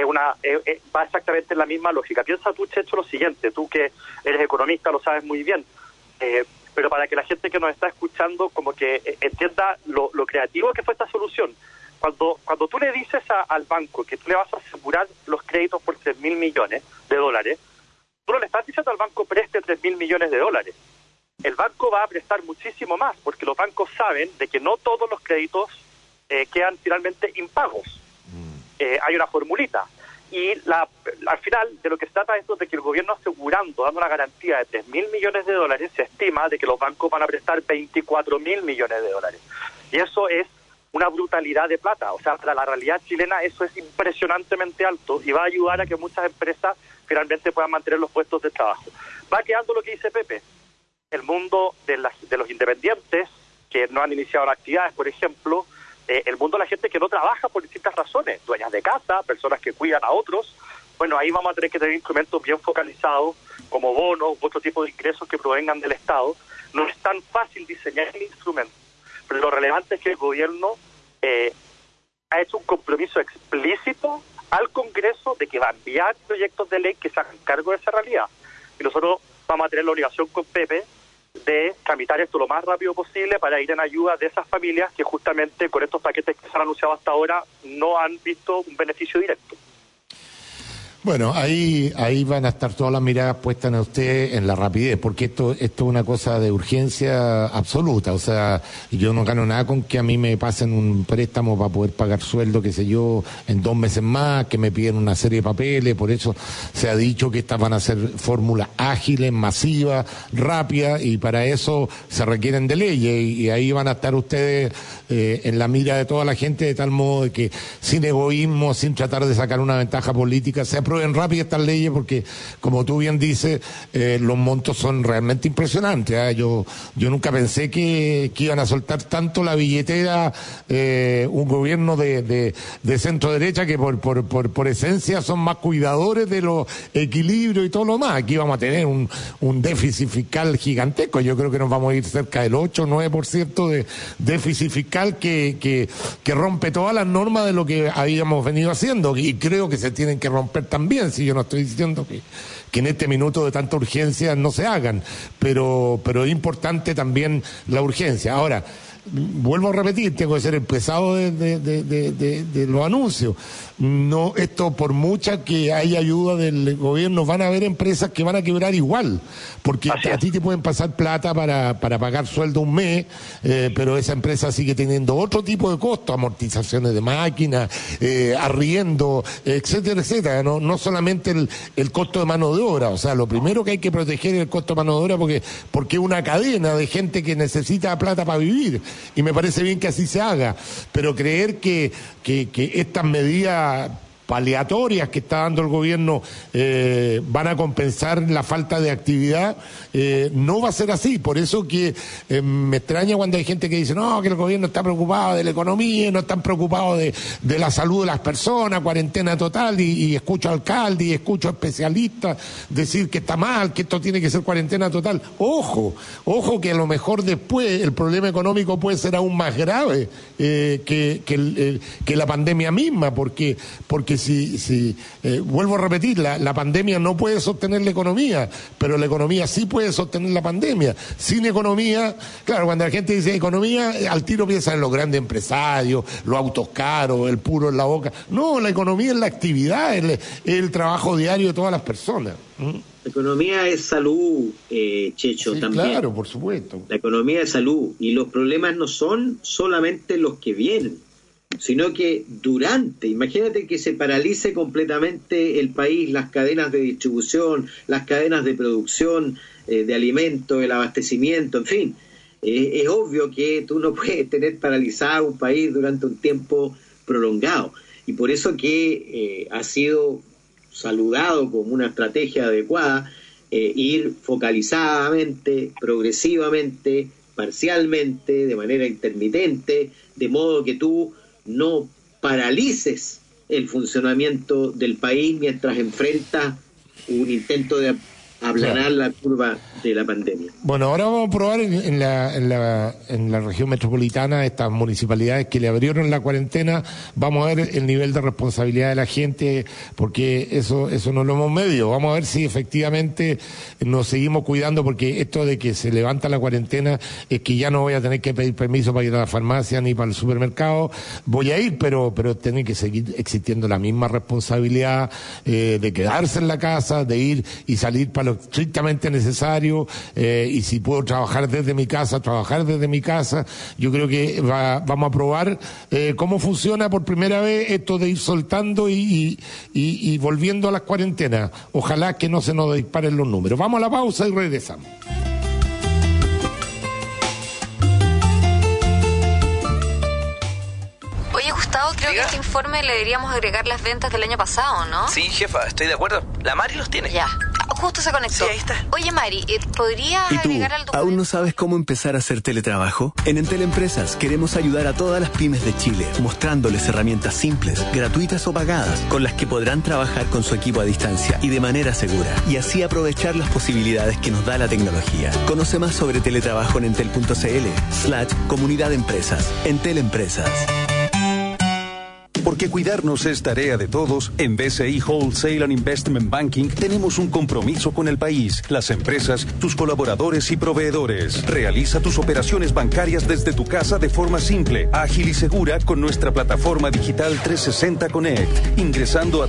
va exactamente en la misma lógica. Piensa tú, Checho, lo siguiente, tú que eres economista lo sabes muy bien, pero para que la gente que nos está escuchando como que entienda lo creativo que fue esta solución. Cuando tú le dices al banco que tú le vas a asegurar los créditos por 3.000 millones de dólares, tú no le estás diciendo al banco preste 3.000 millones de dólares. El banco va a prestar muchísimo más, porque los bancos saben de que no todos los créditos quedan finalmente impagos. Hay una formulita. Y al final de lo que se trata es de que el gobierno asegurando, dando una garantía de 3.000 millones de dólares, se estima de que los bancos van a prestar 24.000 millones de dólares. Y eso es una brutalidad de plata. O sea, para la realidad chilena eso es impresionantemente alto y va a ayudar a que muchas empresas finalmente puedan mantener los puestos de trabajo. Va quedando lo que dice Pepe. El mundo de los independientes que no han iniciado actividades, por ejemplo, el mundo de la gente que no trabaja por distintas razones, dueñas de casa, personas que cuidan a otros. Bueno, ahí vamos a tener que tener instrumentos bien focalizados, como bonos, otro tipo de ingresos que provengan del Estado. No es tan fácil diseñar el instrumento, pero lo relevante es que el gobierno ha hecho un compromiso explícito al Congreso de que va a enviar proyectos de ley que se hagan cargo de esa realidad. Y nosotros vamos a tener la obligación con Pepe de tramitar esto lo más rápido posible para ir en ayuda de esas familias que justamente con estos paquetes que se han anunciado hasta ahora no han visto un beneficio directo. Bueno, ahí van a estar todas las miradas puestas en usted en la rapidez, porque esto es una cosa de urgencia absoluta. O sea, yo no gano nada con que a mí me pasen un préstamo para poder pagar sueldo, qué sé yo, en 2 meses más, que me piden una serie de papeles. Por eso se ha dicho que estas van a ser fórmulas ágiles, masivas, rápidas, y para eso se requieren de leyes, y ahí van a estar ustedes en la mira de toda la gente, de tal modo de que sin egoísmo, sin tratar de sacar una ventaja política, se aprueben rápido estas leyes, porque como tú bien dices, los montos son realmente impresionantes, ¿eh? Yo nunca pensé que iban a soltar tanto la billetera un gobierno de centro derecha, que por esencia son más cuidadores de los equilibrios y todo lo más. Aquí vamos a tener un déficit fiscal gigantesco. Yo creo que nos vamos a ir cerca del 8 o 9% de déficit fiscal que rompe todas las normas de lo que habíamos venido haciendo, y creo que se tienen que romper también. Si yo no estoy diciendo que en este minuto de tanta urgencia no se hagan, pero es importante también la urgencia. Ahora, vuelvo a repetir, tengo que ser el pesado de los anuncios. No, esto por mucha que haya ayuda del gobierno, van a haber empresas que van a quebrar igual, porque a ti te pueden pasar plata para pagar sueldo un mes, pero esa empresa sigue teniendo otro tipo de costos, amortizaciones de máquinas, arriendo, etcétera, etcétera. No solamente el costo de mano de obra. O sea, lo primero que hay que proteger es el costo de mano de obra, porque es una cadena de gente que necesita plata para vivir, y me parece bien que así se haga, pero creer que estas medidas paliatorias que está dando el gobierno van a compensar la falta de actividad, no va a ser así. Por eso que me extraña cuando hay gente que dice no, que el gobierno está preocupado de la economía, no están preocupados de la salud de las personas, cuarentena total, y escucho alcaldes y escucho especialistas decir que está mal, que esto tiene que ser cuarentena total. Ojo, que a lo mejor después el problema económico puede ser aún más grave que la pandemia misma, porque si vuelvo a repetir, la pandemia no puede sostener la economía, pero la economía sí puede sostener la pandemia. Sin economía, claro, cuando la gente dice economía, al tiro piensa en los grandes empresarios, los autos caros, el puro en la boca. No, la economía es la actividad, es el trabajo diario de todas las personas. La economía es salud, Checho, sí, también. Claro, por supuesto. La economía es salud, y los problemas no son solamente los que vienen, sino que imagínate que se paralice completamente el país, las cadenas de distribución, las cadenas de producción de alimentos, el abastecimiento, en fin. Es obvio que tú no puedes tener paralizado un país durante un tiempo prolongado, y por eso que ha sido saludado como una estrategia adecuada ir focalizadamente, progresivamente, parcialmente, de manera intermitente, de modo que tú no paralices el funcionamiento del país mientras enfrenta un intento de aplanar la curva de la pandemia. Bueno, ahora vamos a probar en la región metropolitana, estas municipalidades que le abrieron la cuarentena, vamos a ver el nivel de responsabilidad de la gente, porque eso no lo hemos medido. Vamos a ver si efectivamente nos seguimos cuidando, porque esto de que se levanta la cuarentena es que ya no voy a tener que pedir permiso para ir a la farmacia ni para el supermercado. Voy a ir, pero tiene que seguir existiendo la misma responsabilidad de quedarse en la casa, de ir y salir para lo estrictamente necesario, y si puedo trabajar desde mi casa, trabajar desde mi casa. Yo creo que vamos a probar cómo funciona por primera vez esto de ir soltando y volviendo a las cuarentenas. Ojalá que no se nos disparen los números. Vamos a la pausa y regresamos. Oye, Gustavo, creo que a este informe le deberíamos agregar las ventas del año pasado, ¿no? Sí, jefa, estoy de acuerdo. La Mari los tiene. Ya. Justo se conectó. Sí, ahí está. Oye, Mari, ¿podrías agregar al documento? ¿Aún no sabes cómo empezar a hacer teletrabajo? En Entel Empresas queremos ayudar a todas las pymes de Chile, mostrándoles herramientas simples, gratuitas o pagadas, con las que podrán trabajar con su equipo a distancia y de manera segura, y así aprovechar las posibilidades que nos da la tecnología. Conoce más sobre teletrabajo en entel.cl/comunidad empresas. Entel Empresas. Porque cuidarnos es tarea de todos, en BCI Wholesale and Investment Banking tenemos un compromiso con el país, las empresas, tus colaboradores y proveedores. Realiza tus operaciones bancarias desde tu casa de forma simple, ágil y segura con nuestra plataforma digital 360 Connect, ingresando a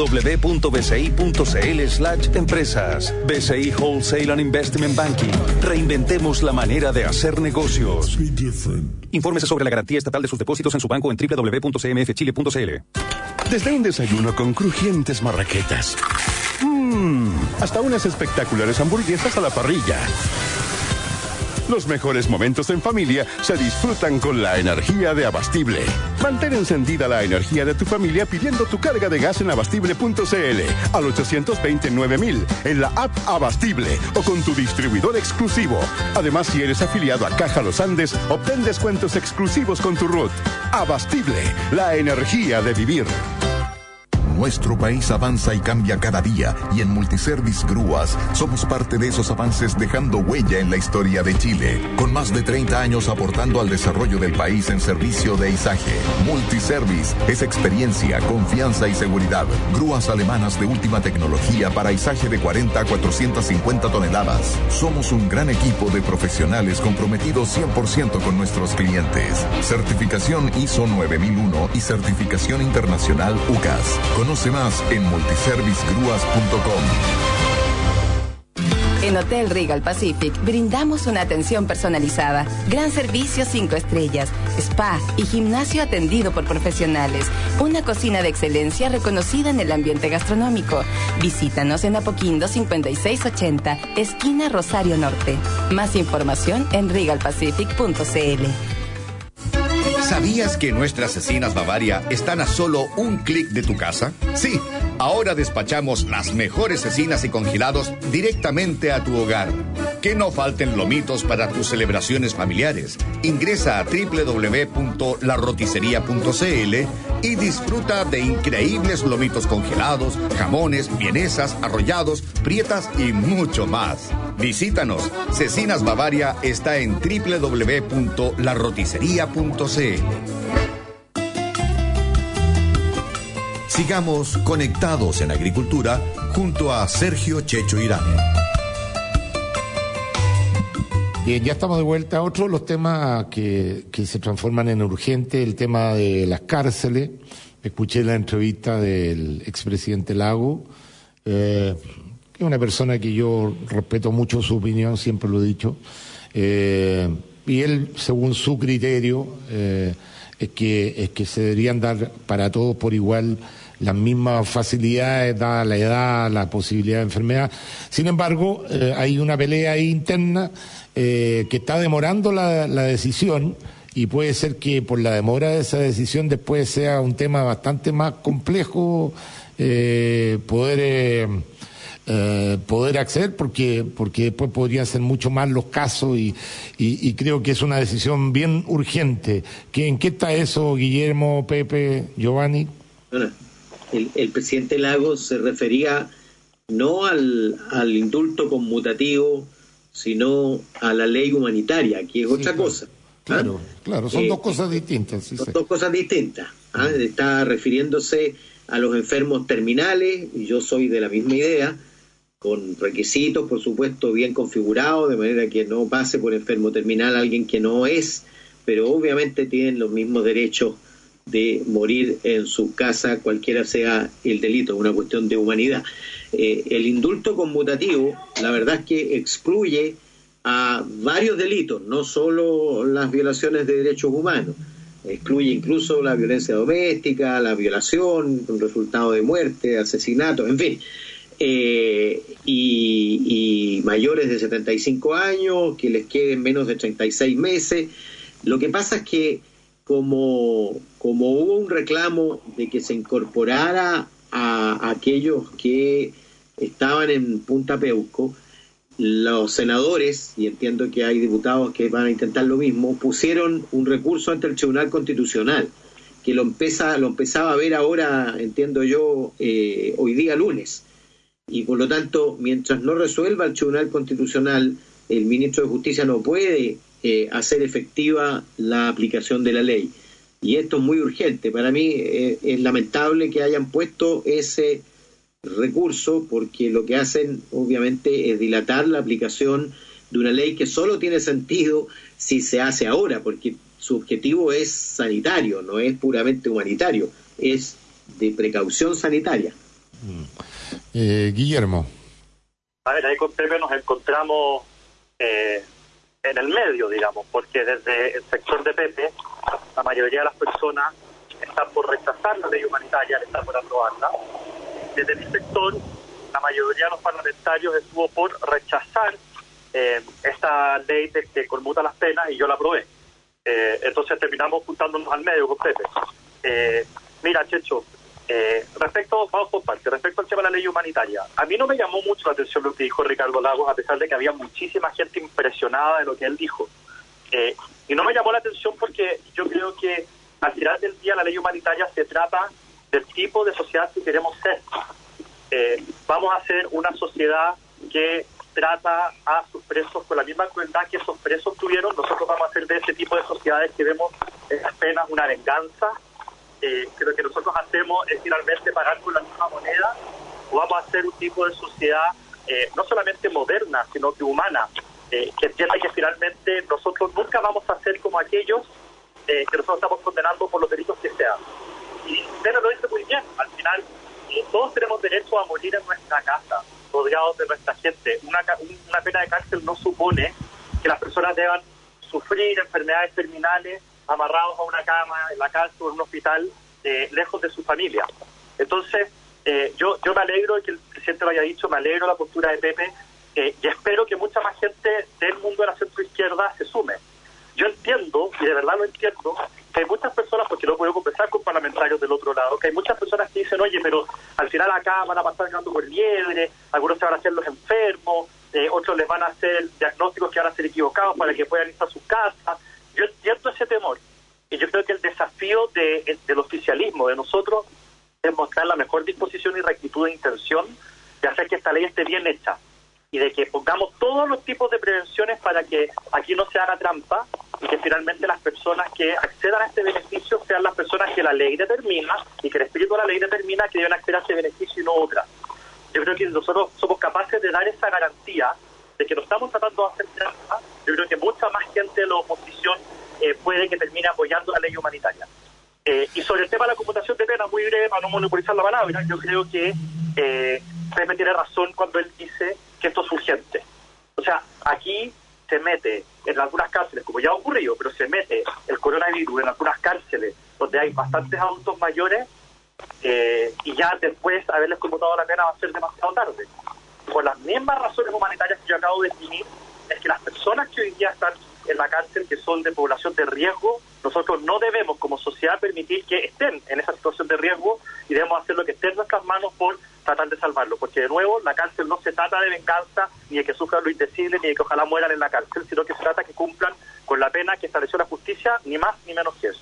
www.bci.cl/empresas. BCI Wholesale and Investment Banking. Reinventemos la manera de hacer negocios. Infórmese sobre la garantía estatal de sus depósitos en su banco en www.cmfchile.cl. Desde un desayuno con crujientes marraquetas, hasta unas espectaculares hamburguesas a la parrilla. Los mejores momentos en familia se disfrutan con la energía de Abastible. Mantén encendida la energía de tu familia pidiendo tu carga de gas en abastible.cl al 829.000 en la app Abastible o con tu distribuidor exclusivo. Además, si eres afiliado a Caja Los Andes, obtén descuentos exclusivos con tu RUT. Abastible, la energía de vivir. Nuestro país avanza y cambia cada día, y en Multiservice Grúas somos parte de esos avances, dejando huella en la historia de Chile, con más de 30 años aportando al desarrollo del país en servicio de izaje. Multiservice es experiencia, confianza y seguridad. Grúas alemanas de última tecnología para izaje de 40 a 450 toneladas. Somos un gran equipo de profesionales comprometidos 100% con nuestros clientes. Certificación ISO 9001 y certificación internacional UCAS. Conoce más en multiservicegrúas.com. En Hotel Regal Pacific brindamos una atención personalizada, gran servicio 5 estrellas, spa y gimnasio atendido por profesionales, una cocina de excelencia reconocida en el ambiente gastronómico. Visítanos en Apoquindo 5680, esquina Rosario Norte. Más información en regalpacific.cl. ¿Sabías que nuestras cecinas Bavaria están a solo un clic de tu casa? Sí, ahora despachamos las mejores cecinas y congelados directamente a tu hogar. Que no falten lomitos para tus celebraciones familiares. Ingresa a www.larroticería.cl y disfruta de increíbles lomitos congelados, jamones, vienesas, arrollados, prietas y mucho más. Visítanos. Cecinas Bavaria está en www.larroticería.cl. Sigamos conectados en agricultura junto a Sergio Checho Irán. Bien, ya estamos de vuelta a otro de los temas que se transforman en urgente, el tema de las cárceles. Escuché la entrevista del expresidente Lago, que es una persona que yo respeto mucho su opinión, siempre lo he dicho, y él, según su criterio, es que se deberían dar para todos por igual las mismas facilidades, dada la edad, la posibilidad de enfermedad. Sin embargo, hay una pelea ahí interna que está demorando la decisión, y puede ser que por la demora de esa decisión después sea un tema bastante más complejo poder acceder, porque después podrían ser mucho más los casos, y creo que es una decisión bien urgente. ¿En qué está eso, Guillermo, Pepe, Giovanni? Bueno, el presidente Lagos se refería no al indulto conmutativo, sino a la ley humanitaria, que es otra cosa. Claro, son dos cosas distintas. Sí, dos cosas distintas. Está refiriéndose a los enfermos terminales, y yo soy de la misma idea, con requisitos, por supuesto, bien configurados, de manera que no pase por enfermo terminal alguien que no es, pero obviamente tienen los mismos derechos de morir en su casa, cualquiera sea el delito, una cuestión de humanidad. El indulto conmutativo, la verdad es que excluye a varios delitos, no solo las violaciones de derechos humanos, excluye incluso la violencia doméstica, la violación, un resultado de muerte, asesinato, en fin, y mayores de 75 años, que les queden menos de 36 meses. Lo que pasa es que como hubo un reclamo de que se incorporara a aquellos que estaban en Punta Peuco, los senadores, y entiendo que hay diputados que van a intentar lo mismo, pusieron un recurso ante el Tribunal Constitucional, que lo empezaba a ver ahora, entiendo yo, hoy día lunes. Y por lo tanto, mientras no resuelva el Tribunal Constitucional, el ministro de Justicia no puede hacer efectiva la aplicación de la ley. y esto es muy urgente. Para mí es lamentable que hayan puesto ese recurso, porque lo que hacen obviamente es dilatar la aplicación de una ley que solo tiene sentido si se hace ahora, porque su objetivo es sanitario, no es puramente humanitario, es de precaución sanitaria. Guillermo. A ver, ahí con Pepe nos encontramos en el medio, digamos, porque desde el sector de Pepe, la mayoría de las personas están por rechazar la ley humanitaria, están por aprobarla. Desde mi sector, la mayoría de los parlamentarios estuvo por rechazar esta ley que conmuta las penas, y yo la aprobé. Entonces terminamos juntándonos al medio con Pepe. Mira, Checho, vamos por parte, respecto al tema de la ley humanitaria, a mí no me llamó mucho la atención lo que dijo Ricardo Lagos, a pesar de que había muchísima gente impresionada de lo que él dijo. Y no me llamó la atención porque yo creo que al final del día la ley humanitaria se trata del tipo de sociedad que queremos ser. Vamos a ser una sociedad que trata a sus presos con la misma crueldad que esos presos tuvieron. Nosotros vamos a hacer de ese tipo de sociedades que vemos en las penas una venganza. Que lo que nosotros hacemos es finalmente pagar con la misma moneda, o vamos a hacer un tipo de sociedad no solamente moderna, sino que humana, que entienda que finalmente nosotros nunca vamos a ser como aquellos que nosotros estamos condenando por los delitos que sean. Y Pedro lo dice muy bien, al final todos tenemos derecho a morir en nuestra casa, rodeados de nuestra gente. Una pena de cárcel no supone que las personas deban sufrir enfermedades terminales amarrados a una cama en la cárcel o en un hospital, lejos de su familia. Entonces, yo me alegro de que el presidente lo haya dicho, me alegro de la postura de Pepe, y espero que mucha más gente del mundo de la centroizquierda se sume. Yo entiendo, y de verdad lo entiendo, que hay muchas personas, porque lo puedo conversar con parlamentarios del otro lado, que hay muchas personas que dicen, oye, pero al final acá van a pasar ganando por liebre, algunos se van a hacer los enfermos, otros les van a hacer diagnósticos que van a ser equivocados para que puedan irse a sus casas. Yo entiendo ese temor, y yo creo que el desafío del oficialismo, de nosotros, es mostrar la mejor disposición y rectitud de intención de hacer que esta ley esté bien hecha, y de que pongamos todos los tipos de prevenciones para que aquí no se haga trampa, y que finalmente las personas que accedan a este beneficio sean las personas que la ley determina, y que el espíritu de la ley determina que deben acceder a ese beneficio y no otras. Yo creo que nosotros somos capaces de dar esa garantía de que no estamos tratando de hacer trampa. Yo creo que mucha más gente de la oposición puede que termine apoyando la ley humanitaria. Y sobre el tema de la computación de pena, muy breve, para no monopolizar la palabra, yo creo que Pepe tiene razón cuando él dice que esto es urgente. O sea, aquí se mete en algunas cárceles, como ya ha ocurrido, pero se mete el coronavirus en algunas cárceles donde hay bastantes adultos mayores, y ya después haberles conmutado la pena va a ser demasiado tarde. Por las mismas razones humanitarias que yo acabo de definir, es que las personas que hoy día están en la cárcel, que son de población de riesgo, nosotros no debemos como sociedad permitir que estén en esa situación de riesgo, y debemos hacer lo que esté en nuestras manos por tratar de salvarlo, porque de nuevo la cárcel no se trata de venganza, ni de que sufran lo indecible, ni de que ojalá mueran en la cárcel, sino que se trata de que cumplan con la pena que estableció la justicia, ni más ni menos que eso.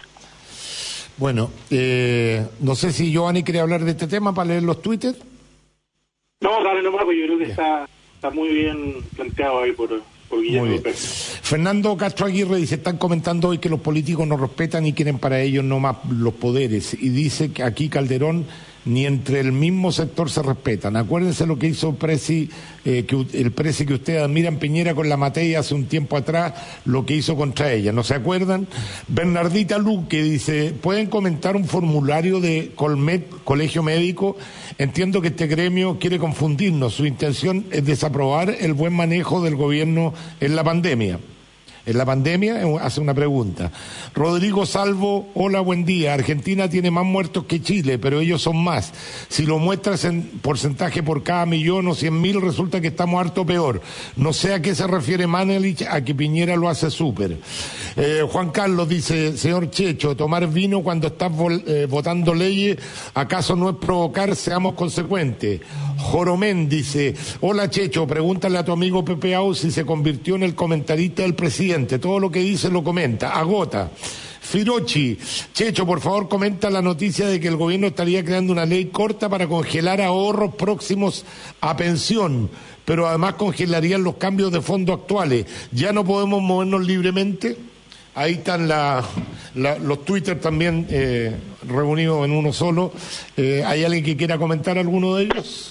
Bueno, no sé si Giovanni quiere hablar de este tema para leer los twitters. No, dale nomás, pues yo creo que está muy bien planteado ahí por Guillermo Pérez. Fernando Castro Aguirre dice, están comentando hoy que los políticos no respetan y quieren para ellos no más los poderes, y dice que aquí Calderón ni entre el mismo sector se respetan. Acuérdense lo que hizo el presi que ustedes admiran, Piñera, con la Matei hace un tiempo atrás, lo que hizo contra ella, ¿no se acuerdan? Bernardita Luque dice, ¿pueden comentar un formulario de Colmet, Colegio Médico? Entiendo que este gremio quiere confundirnos, su intención es desaprobar el buen manejo del gobierno en la pandemia. En la pandemia, hace una pregunta. Rodrigo Salvo, hola, buen día. Argentina tiene más muertos que Chile, pero ellos son más. Si lo muestras en porcentaje por cada 1.000.000 o 100.000, resulta que estamos harto peor. No sé a qué se refiere Manelich, a que Piñera lo hace súper. Juan Carlos dice, señor Checho, tomar vino cuando estás votando leyes, ¿acaso no es provocar? Seamos consecuentes. Joromén dice, hola Checho, pregúntale a tu amigo Pepe Au si se convirtió en el comentarista del presidente. Todo lo que dice lo comenta, agota. Firochi, Checho, por favor comenta la noticia de que el gobierno estaría creando una ley corta para congelar ahorros próximos a pensión, pero además congelarían los cambios de fondo actuales. ¿Ya no podemos movernos libremente? Ahí están los Twitter también reunidos en uno solo. ¿Hay alguien que quiera comentar alguno de ellos?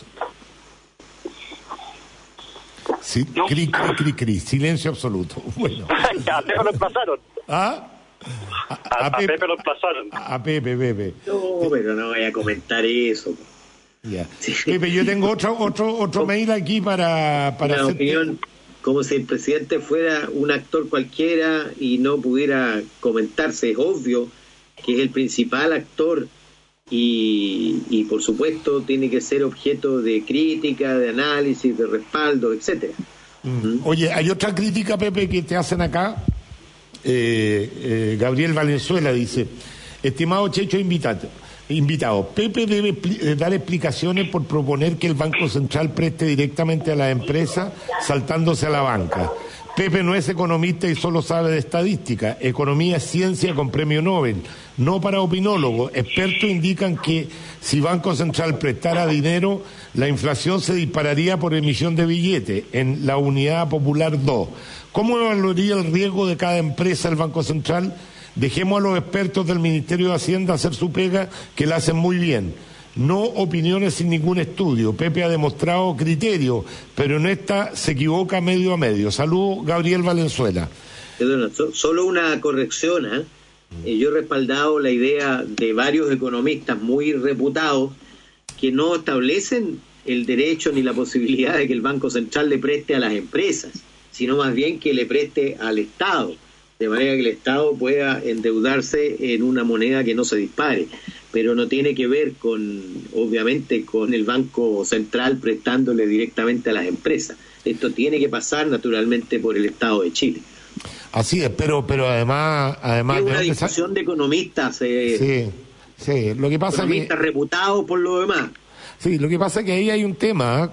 Sí, no. Cri, silencio absoluto. Bueno. A Pepe lo emplazaron. ¿Ah? A Pepe lo emplazaron. A Pepe. No, pero no voy a comentar eso. Ya. Sí. Pepe, yo tengo otro mail aquí para una opinión, como si el presidente fuera un actor cualquiera y no pudiera comentarse. Es obvio que es el principal actor y por supuesto tiene que ser objeto de crítica, de análisis, de respaldo, etcétera. Oye, hay otra crítica, Pepe, que te hacen acá. Gabriel Valenzuela dice: estimado Checho invitado, Pepe debe dar explicaciones por proponer que el Banco Central preste directamente a las empresas saltándose a la banca. Pepe no es economista y solo sabe de estadística. Economía es ciencia con premio Nobel, no para opinólogos. Expertos indican que si Banco Central prestara dinero, la inflación se dispararía por emisión de billetes en la Unidad Popular 2. ¿Cómo evaluaría el riesgo de cada empresa el Banco Central? Dejemos a los expertos del Ministerio de Hacienda hacer su pega, que la hacen muy bien. No opiniones sin ningún estudio. Pepe ha demostrado criterio, pero en esta se equivoca medio a medio. Saludos, Gabriel Valenzuela. Perdona, solo una corrección. Yo he respaldado la idea de varios economistas muy reputados que no establecen el derecho ni la posibilidad de que el Banco Central le preste a las empresas, sino más bien que le preste al Estado, de manera que el Estado pueda endeudarse en una moneda que no se dispare. Pero no tiene que ver obviamente, con el Banco Central prestándole directamente a las empresas. Esto tiene que pasar naturalmente por el Estado de Chile. Así es, pero además es una discusión de economistas. Sí, lo que pasa economistas reputados por lo demás. Sí, lo que pasa es que ahí hay un tema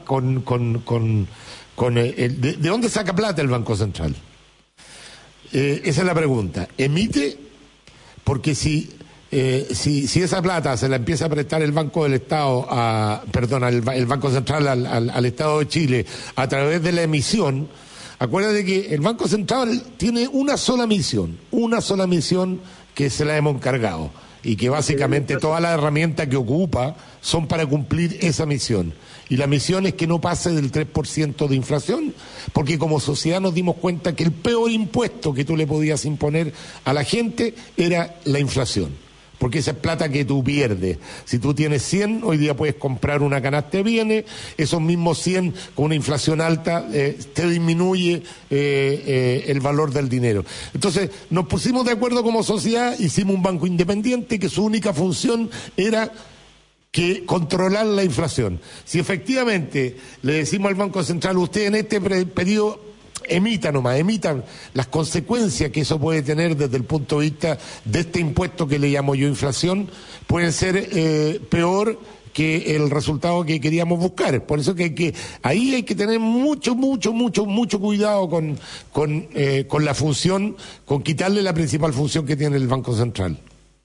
¿de dónde saca plata el Banco Central? Esa es la pregunta. ¿Emite? Porque si esa plata se la empieza a prestar el Banco del Estado, el Banco Central al Estado de Chile a través de la emisión, acuérdate que el Banco Central tiene una sola misión que se la hemos encargado y que básicamente todas las herramientas que ocupa son para cumplir esa misión. Y la misión es que no pase del 3% de inflación, porque como sociedad nos dimos cuenta que el peor impuesto que tú le podías imponer a la gente era la inflación. Porque esa es plata que tú pierdes. Si tú tienes 100, hoy día puedes comprar una canasta de bienes, esos mismos 100 con una inflación alta te disminuye el valor del dinero. Entonces nos pusimos de acuerdo como sociedad, hicimos un banco independiente que su única función era que controlar la inflación. Si efectivamente le decimos al Banco Central, usted en este periodo emitan las consecuencias que eso puede tener desde el punto de vista de este impuesto que le llamo yo inflación, pueden ser peor que el resultado que queríamos buscar. Por eso que ahí hay que tener mucho cuidado con la función, con quitarle la principal función que tiene el Banco Central.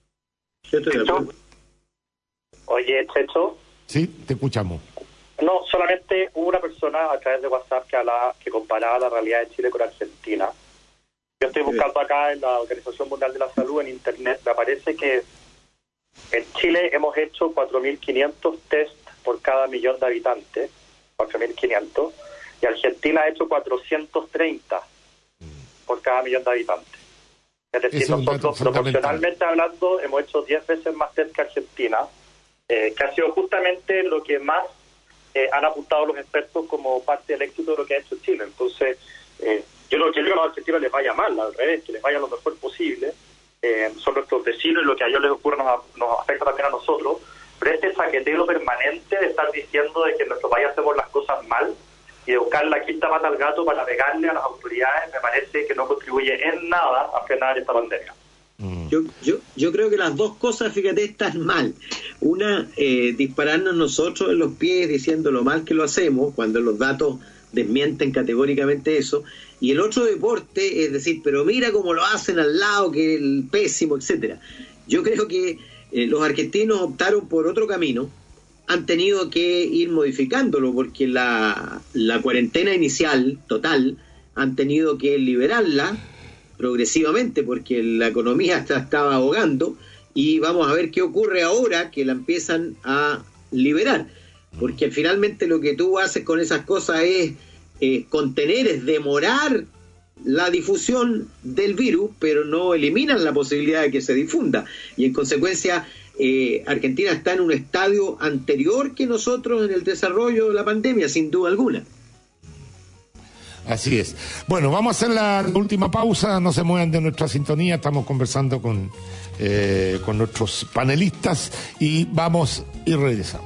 Oye, Checho. Sí, te escuchamos. No, solamente hubo una persona a través de WhatsApp que comparaba la realidad de Chile con Argentina. Yo estoy buscando acá en la Organización Mundial de la Salud en Internet, me parece que en Chile hemos hecho 4.500 test por cada millón de habitantes, 4.500, y Argentina ha hecho 430 por cada millón de habitantes. Es decir, nosotros proporcionalmente hablando hemos hecho 10 veces más test que Argentina, que ha sido justamente lo que más han apuntado los expertos como parte del éxito de lo que ha hecho Chile. Entonces, yo no quiero que a los argentinos les vaya mal, al revés, que les vaya lo mejor posible. Son nuestros vecinos y lo que a ellos les ocurre nos afecta también a nosotros. Pero este saqueteo permanente de estar diciendo de que en nuestro país hacemos las cosas mal y de buscar la quinta pata al gato para pegarle a las autoridades, me parece que no contribuye en nada a frenar esta pandemia. Yo creo que las dos cosas, fíjate, están mal. Una, dispararnos nosotros en los pies diciendo lo mal que lo hacemos, cuando los datos desmienten categóricamente eso. Y el otro deporte es decir, pero mira cómo lo hacen al lado, que el pésimo, etcétera. Yo creo que los argentinos optaron por otro camino, han tenido que ir modificándolo, porque la cuarentena inicial, total, han tenido que liberarla progresivamente, porque la economía estaba ahogando, y vamos a ver qué ocurre ahora que la empiezan a liberar, porque finalmente lo que tú haces con esas cosas es contener, es demorar la difusión del virus, pero no eliminan la posibilidad de que se difunda, y en consecuencia Argentina está en un estadio anterior que nosotros en el desarrollo de la pandemia, sin duda alguna. Así es. Bueno, vamos a hacer la última pausa, no se muevan de nuestra sintonía, estamos conversando con nuestros panelistas y vamos y regresamos.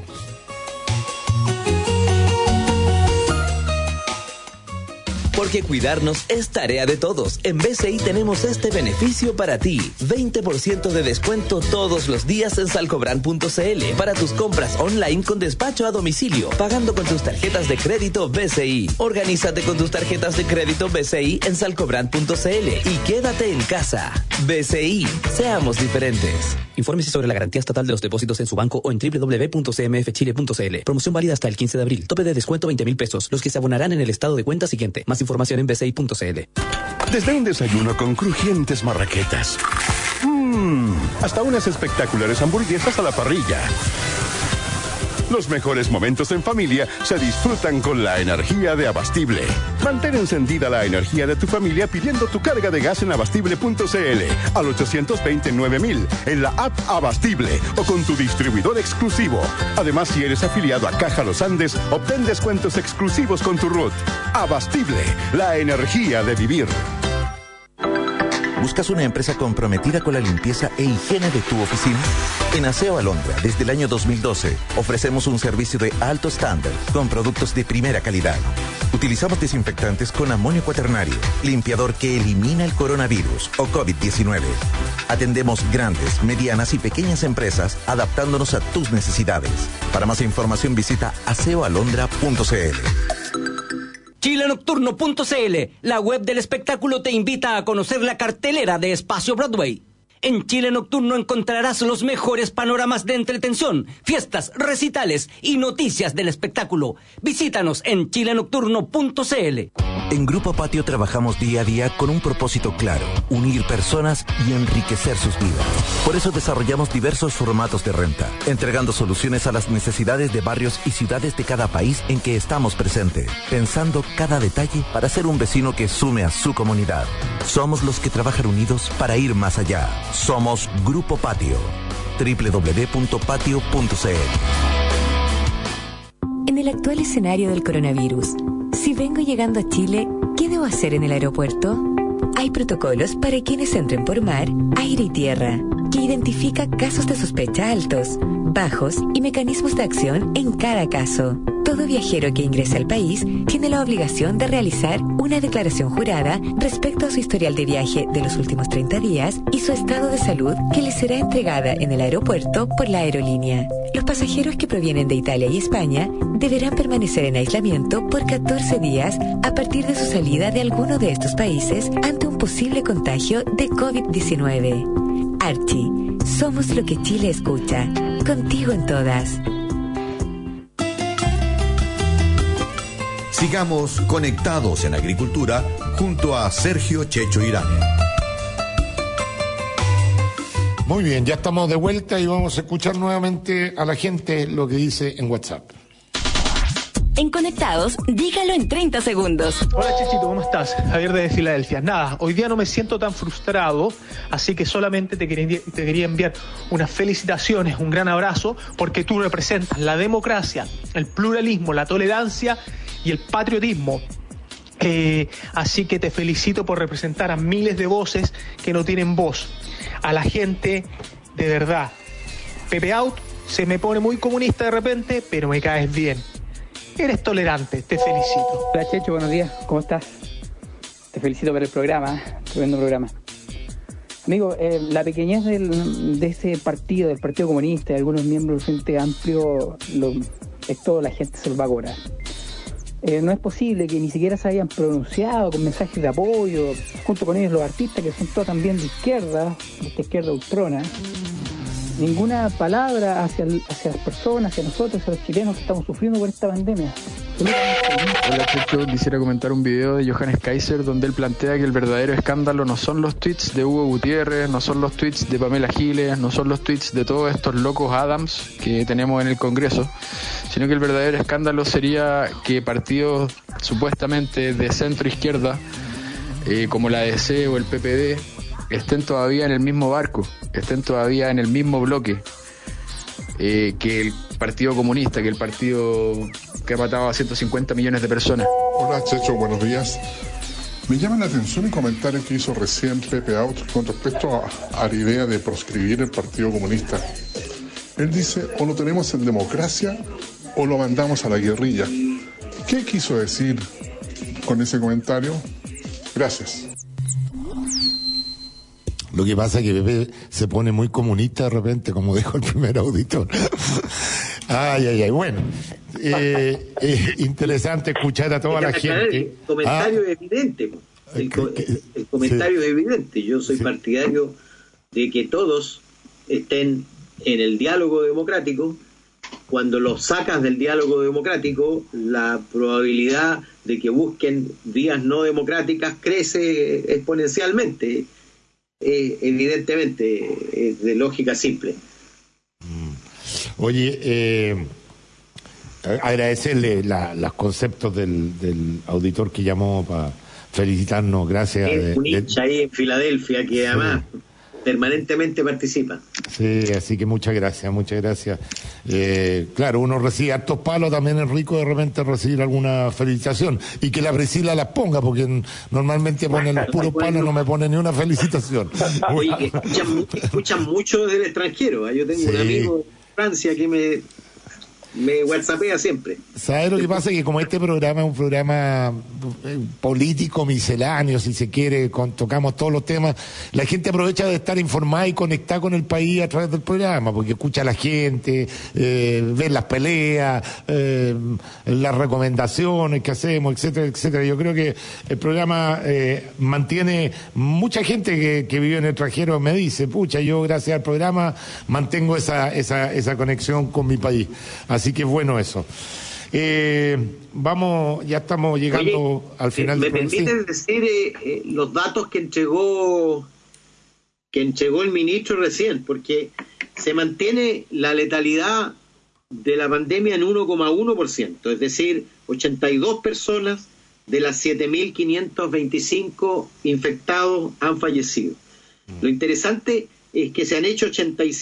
Porque cuidarnos es tarea de todos. En BCI tenemos este beneficio para ti. 20% de descuento todos los días en salcobran.cl para tus compras online con despacho a domicilio, pagando con tus tarjetas de crédito BCI. Organízate con tus tarjetas de crédito BCI en salcobran.cl y quédate en casa. BCI, seamos diferentes. Infórmese sobre la garantía estatal de los depósitos en su banco o en www.cmfchile.cl. Promoción válida hasta el 15 de abril. Tope de descuento 20.000 pesos. Los que se abonarán en el estado de cuenta siguiente. Más información en bci.cl. Desde un desayuno con crujientes marraquetas, hasta unas espectaculares hamburguesas a la parrilla. Los mejores momentos en familia se disfrutan con la energía de Abastible. Mantén encendida la energía de tu familia pidiendo tu carga de gas en abastible.cl al 829.000 en la app Abastible o con tu distribuidor exclusivo. Además, si eres afiliado a Caja Los Andes, obtén descuentos exclusivos con tu RUT. Abastible, la energía de vivir. ¿Buscas una empresa comprometida con la limpieza e higiene de tu oficina? En Aseo Alondra, desde el año 2012, ofrecemos un servicio de alto estándar con productos de primera calidad. Utilizamos desinfectantes con amonio cuaternario, limpiador que elimina el coronavirus o COVID-19. Atendemos grandes, medianas y pequeñas empresas adaptándonos a tus necesidades. Para más información visita aseoalondra.cl. Chilenocturno.cl, la web del espectáculo, te invita a conocer la cartelera de Espacio Broadway. En Chile Nocturno encontrarás los mejores panoramas de entretención, fiestas, recitales y noticias del espectáculo. Visítanos en chilenocturno.cl. En Grupo Patio trabajamos día a día con un propósito claro: unir personas y enriquecer sus vidas. Por eso desarrollamos diversos formatos de renta, entregando soluciones a las necesidades de barrios y ciudades de cada país en que estamos presentes, pensando cada detalle para ser un vecino que sume a su comunidad. Somos los que trabajan unidos para ir más allá. Somos Grupo Patio. www.patio.cl. En el actual escenario del coronavirus, si vengo llegando a Chile, ¿qué debo hacer en el aeropuerto? Hay protocolos para quienes entren por mar, aire y tierra, que identifica casos de sospecha altos, bajos y mecanismos de acción en cada caso. Todo viajero que ingrese al país tiene la obligación de realizar una declaración jurada respecto a su historial de viaje de los últimos 30 días y su estado de salud, que le será entregada en el aeropuerto por la aerolínea. Los pasajeros que provienen de Italia y España deberán permanecer en aislamiento por 14 días a partir de su salida de alguno de estos países ante un posible contagio de COVID-19. Archie, somos lo que Chile escucha. Contigo en todas. Sigamos conectados en agricultura junto a Sergio Checho Irán. Muy bien, ya estamos de vuelta y vamos a escuchar nuevamente a la gente lo que dice en WhatsApp. En Conectados, dígalo en 30 segundos. Hola Chechito, ¿cómo estás? Javier de Filadelfia. Nada, hoy día no me siento tan frustrado, así que solamente te quería enviar unas felicitaciones, un gran abrazo, porque tú representas la democracia, el pluralismo, la tolerancia y el patriotismo. Así que te felicito por representar a miles de voces que no tienen voz. A la gente, de verdad. Pepe Out se me pone muy comunista de repente, pero me caes bien. Eres tolerante, te felicito. Hola Checho, buenos días, ¿cómo estás? Te felicito por el programa, tremendo programa. Amigo, la pequeñez de ese partido, del Partido Comunista y algunos miembros del Frente Amplio, esto la gente se lo va a cobrar. No es posible que ni siquiera se hayan pronunciado con mensajes de apoyo, junto con ellos los artistas que son todos también de esta izquierda ultrona. ninguna palabra hacia las personas, hacia nosotros, hacia los chilenos que estamos sufriendo por esta pandemia. Hola, Checho, quisiera comentar un video de Johannes Kaiser donde él plantea que el verdadero escándalo no son los tweets de Hugo Gutiérrez, no son los tweets de Pamela Giles, no son los tweets de todos estos locos Adams que tenemos en el Congreso, sino que el verdadero escándalo sería que partidos supuestamente de centro izquierda, como la ADC o el PPD, estén todavía en el mismo barco, estén todavía en el mismo bloque que el Partido Comunista, que el partido que ha matado a 150 millones de personas. Hola, Checho, buenos días. Me llama la atención un comentario que hizo recién Pepe Out con respecto a la idea de proscribir el Partido Comunista. Él dice, o lo tenemos en democracia o lo mandamos a la guerrilla. ¿Qué quiso decir con ese comentario? Gracias. Lo que pasa es que Pepe se pone muy comunista de repente, como dijo el primer auditor. Ay, bueno. Interesante escuchar a toda la gente. El comentario es evidente. El comentario es evidente. Yo soy partidario de que todos estén en el diálogo democrático. Cuando los sacas del diálogo democrático, la probabilidad de que busquen vías no democráticas crece exponencialmente. Evidentemente, es de lógica simple. Oye, agradecerle los conceptos del auditor que llamó para felicitarnos, gracias. Un hincha ahí en Filadelfia que además permanentemente participa. Sí, así que muchas gracias. Claro, uno recibe hartos palos, también es rico de repente recibir alguna felicitación, y que la Priscila las ponga, porque normalmente ponen los puros palos, no me pone ni una felicitación. Oye, escuchan mucho del extranjero. Yo tengo un amigo de Francia que me whatsappea siempre. ¿Sabes lo que pasa? Que como este programa es un programa político misceláneo, si se quiere, tocamos todos los temas, la gente aprovecha de estar informada y conectada con el país a través del programa, porque escucha a la gente, ve las peleas, las recomendaciones que hacemos, etcétera, etcétera. Yo creo que el programa mantiene mucha gente que vive en el extranjero, me dice, pucha, yo gracias al programa mantengo esa conexión con mi país. Así que bueno eso. Vamos, ya estamos llegando al final. ¿Me permites decir los datos que entregó el ministro recién? Porque se mantiene la letalidad de la pandemia en 1,1%, es decir, 82 personas de las 7.525 infectados han fallecido. Lo interesante es que se han hecho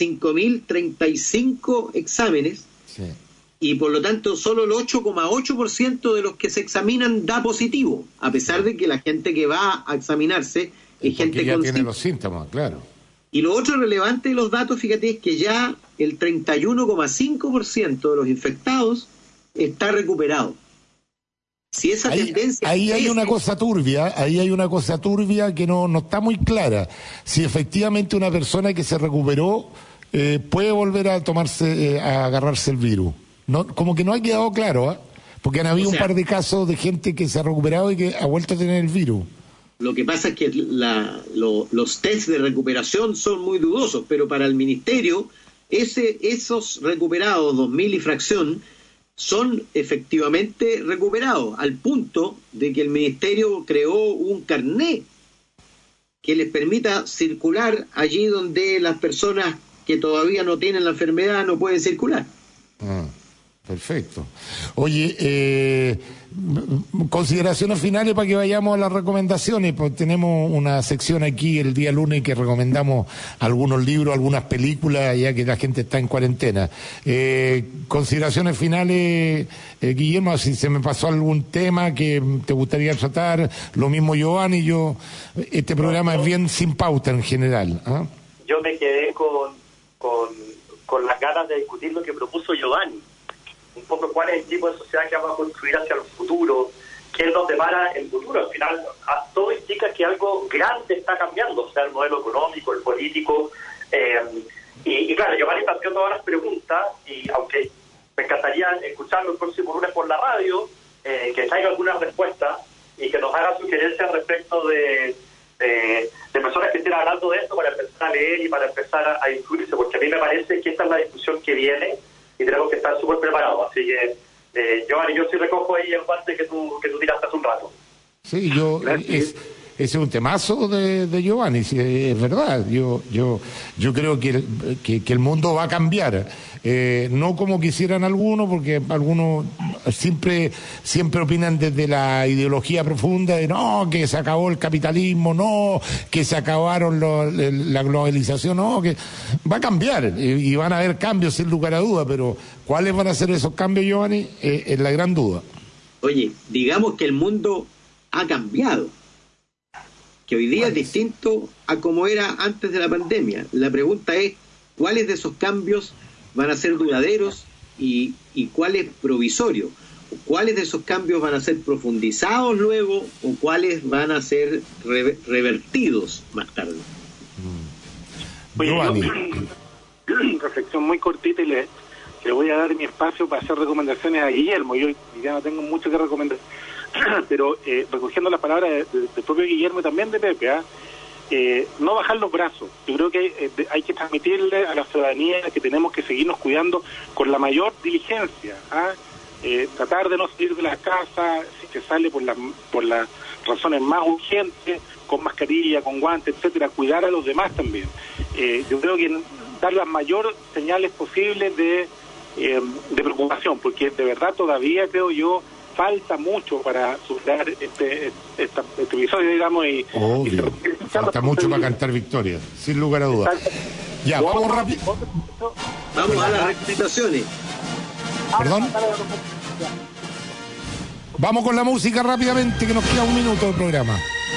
85.035 exámenes. Sí. Y por lo tanto solo el 8,8% de los que se examinan da positivo, a pesar de que la gente que va a examinarse es gente que ya tiene los síntomas, claro. Y lo otro relevante de los datos, fíjate, es que ya el 31,5% de los infectados está recuperado. Si esa tendencia... Ahí hay una cosa turbia que no está muy clara. Si efectivamente una persona que se recuperó puede volver a a agarrarse el virus. No, como que no ha quedado claro, porque han habido un par de casos de gente que se ha recuperado y que ha vuelto a tener el virus. Lo que pasa es que los tests de recuperación son muy dudosos, pero para el ministerio esos recuperados, 2.000 y fracción, son efectivamente recuperados, al punto de que el ministerio creó un carnet que les permita circular allí donde las personas que todavía no tienen la enfermedad no pueden circular. Perfecto. Oye, consideraciones finales para que vayamos a las recomendaciones, pues tenemos una sección aquí el día lunes que recomendamos algunos libros, algunas películas, ya que la gente está en cuarentena. Consideraciones finales, Guillermo, si se me pasó algún tema que te gustaría tratar, lo mismo Giovanni, este programa es bien sin pauta en general. Yo me quedé con las ganas de discutir lo que propuso Giovanni, un poco cuál es el tipo de sociedad que vamos a construir hacia el futuro, qué nos depara el futuro. Al final, todo indica que algo grande está cambiando, o sea, el modelo económico, el político, y claro, Giovanni planteó todas las preguntas, y aunque me encantaría escucharlo el próximo lunes por la radio, que traiga algunas respuestas y que nos haga sugerencias respecto de de personas que estén hablando de esto para empezar a leer y para empezar a incluirse, porque a mí me parece que esta es la discusión que viene y tenemos que estar súper preparados. Así que, yo sí recojo ahí el guante que tú tiraste hace un rato. Sí, ese es un temazo de Giovanni, sí, es verdad. Yo creo que el mundo va a cambiar, no como quisieran algunos, porque algunos siempre opinan desde la ideología profunda de no, que se acabó el capitalismo, no, que se acabaron la globalización, no, que va a cambiar y van a haber cambios sin lugar a duda, pero ¿cuáles van a ser esos cambios, Giovanni? Es la gran duda. Oye, digamos que el mundo ha cambiado, que hoy día es distinto a como era antes de la pandemia. La pregunta es, ¿cuáles de esos cambios van a ser duraderos y cuáles provisorios? ¿Cuáles de esos cambios van a ser profundizados luego o cuáles van a ser revertidos más tarde? Oye, reflexión muy cortita y le voy a dar mi espacio para hacer recomendaciones a Guillermo. Yo ya no tengo mucho que recomendar, pero recogiendo las palabras del propio Guillermo y también de Pepe, no bajar los brazos. Yo creo que hay que transmitirle a la ciudadanía que tenemos que seguirnos cuidando con la mayor diligencia, tratar de no salir de las casas, si se sale por las razones más urgentes, con mascarilla, con guantes, etcétera, cuidar a los demás también. Yo creo que dar las mayores señales posibles de preocupación, porque de verdad todavía creo yo falta mucho para superar este episodio, digamos, y falta mucho para cantar victoria, sin lugar a dudas. Ya, vamos rápido. Vamos a las recomendaciones. ¿Perdón? Vamos con la música rápidamente, que nos queda un minuto del programa.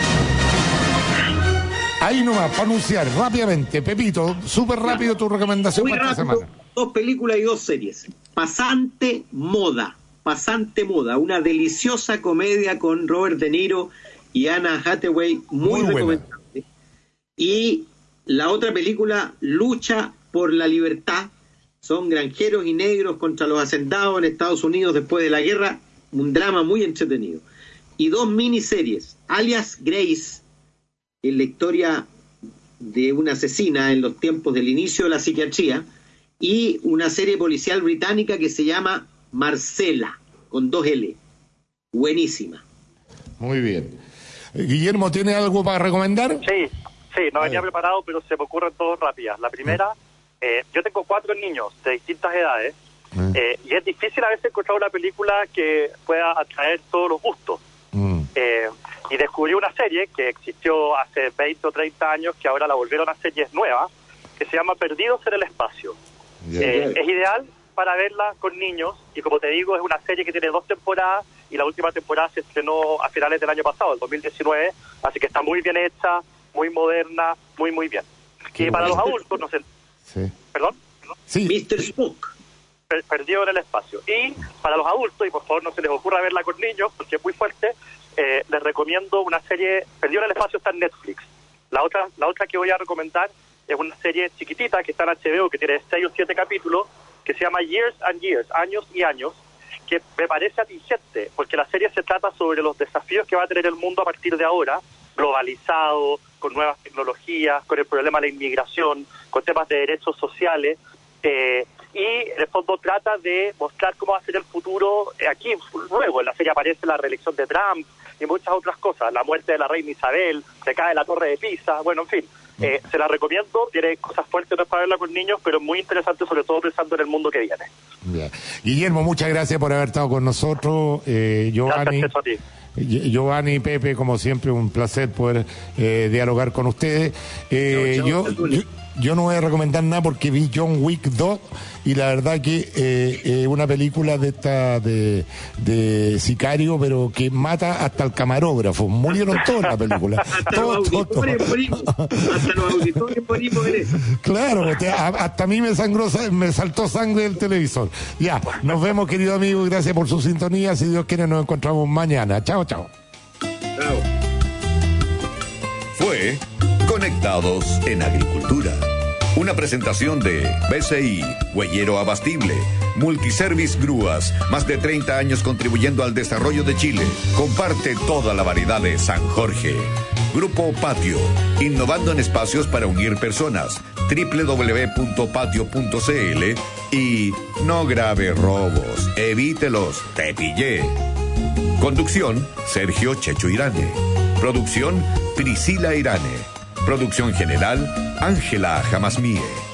Ahí nomás, para anunciar rápidamente, Pepito, súper rápido tu recomendación para esta semana. 2 películas y 2 series. Pasante Moda, una deliciosa comedia con Robert De Niro y Anna Hathaway, muy recomendable. Y la otra película, Lucha por la Libertad, son granjeros y negros contra los hacendados en Estados Unidos después de la guerra, un drama muy entretenido. Y 2 miniseries, Alias Grace, en la historia de una asesina en los tiempos del inicio de la psiquiatría, y una serie policial británica que se llama Marcela, con 2 L. Buenísima. Muy bien. Guillermo, ¿tiene algo para recomendar? Sí, no venía preparado, pero se me ocurren todas rápidas. La primera, yo tengo 4 niños de distintas edades, y es difícil a veces encontrar una película que pueda atraer todos los gustos. Y descubrí una serie que existió hace 20 o 30 años, que ahora la volvieron a serie nueva, que se llama Perdidos en el Espacio. Es ideal para verla con niños, y como te digo, es una serie que tiene 2 temporadas, y la última temporada se estrenó a finales del año pasado, el 2019, así que está muy bien hecha, muy moderna, muy bien. Y para los adultos, no sé... Sí. ¿Perdón? Sí. Mr. Spock. Perdido en el Espacio. Y para los adultos, y por favor no se les ocurra verla con niños, porque es muy fuerte, les recomiendo una serie. Perdido en el Espacio está en Netflix. La otra que voy a recomendar es una serie chiquitita que está en HBO, que tiene 6 o 7 capítulos, que se llama Years and Years, Años y Años, que me parece atingente, porque la serie se trata sobre los desafíos que va a tener el mundo a partir de ahora, globalizado, con nuevas tecnologías, con el problema de la inmigración, con temas de derechos sociales, y en el fondo trata de mostrar cómo va a ser el futuro aquí. Luego en la serie aparece la reelección de Trump y muchas otras cosas, la muerte de la reina Isabel, se cae la torre de Pisa, bueno, en fin, se la recomiendo, tiene cosas fuertes, no es para verla con niños, pero muy interesante, sobre todo pensando en el mundo que viene. Bien. Guillermo, muchas gracias por haber estado con nosotros. Giovanni. Gracias a ti. Giovanni y Pepe, como siempre, un placer poder dialogar con ustedes. Yo no voy a recomendar nada porque vi John Wick 2 y la verdad que una película de esta de sicario, pero que mata hasta el camarógrafo. Murieron todos en la película. Hasta los auditores morimos en eso. Claro, hasta a mí me saltó sangre del televisor. Ya, nos vemos, querido amigo, gracias por su sintonía. Si Dios quiere, nos encontramos mañana. Chao. Chao. Fue Conectados en Agricultura. Una presentación de BCI, Huellero Abastible, Multiservice Grúas, más de 30 años contribuyendo al desarrollo de Chile. Comparte toda la variedad de San Jorge. Grupo Patio, innovando en espacios para unir personas. www.patio.cl. Y no grave robos, evítelos, te pillé. Conducción, Sergio Checho Irane. Producción, Priscila Irane. Producción general, Ángela Jamasmie.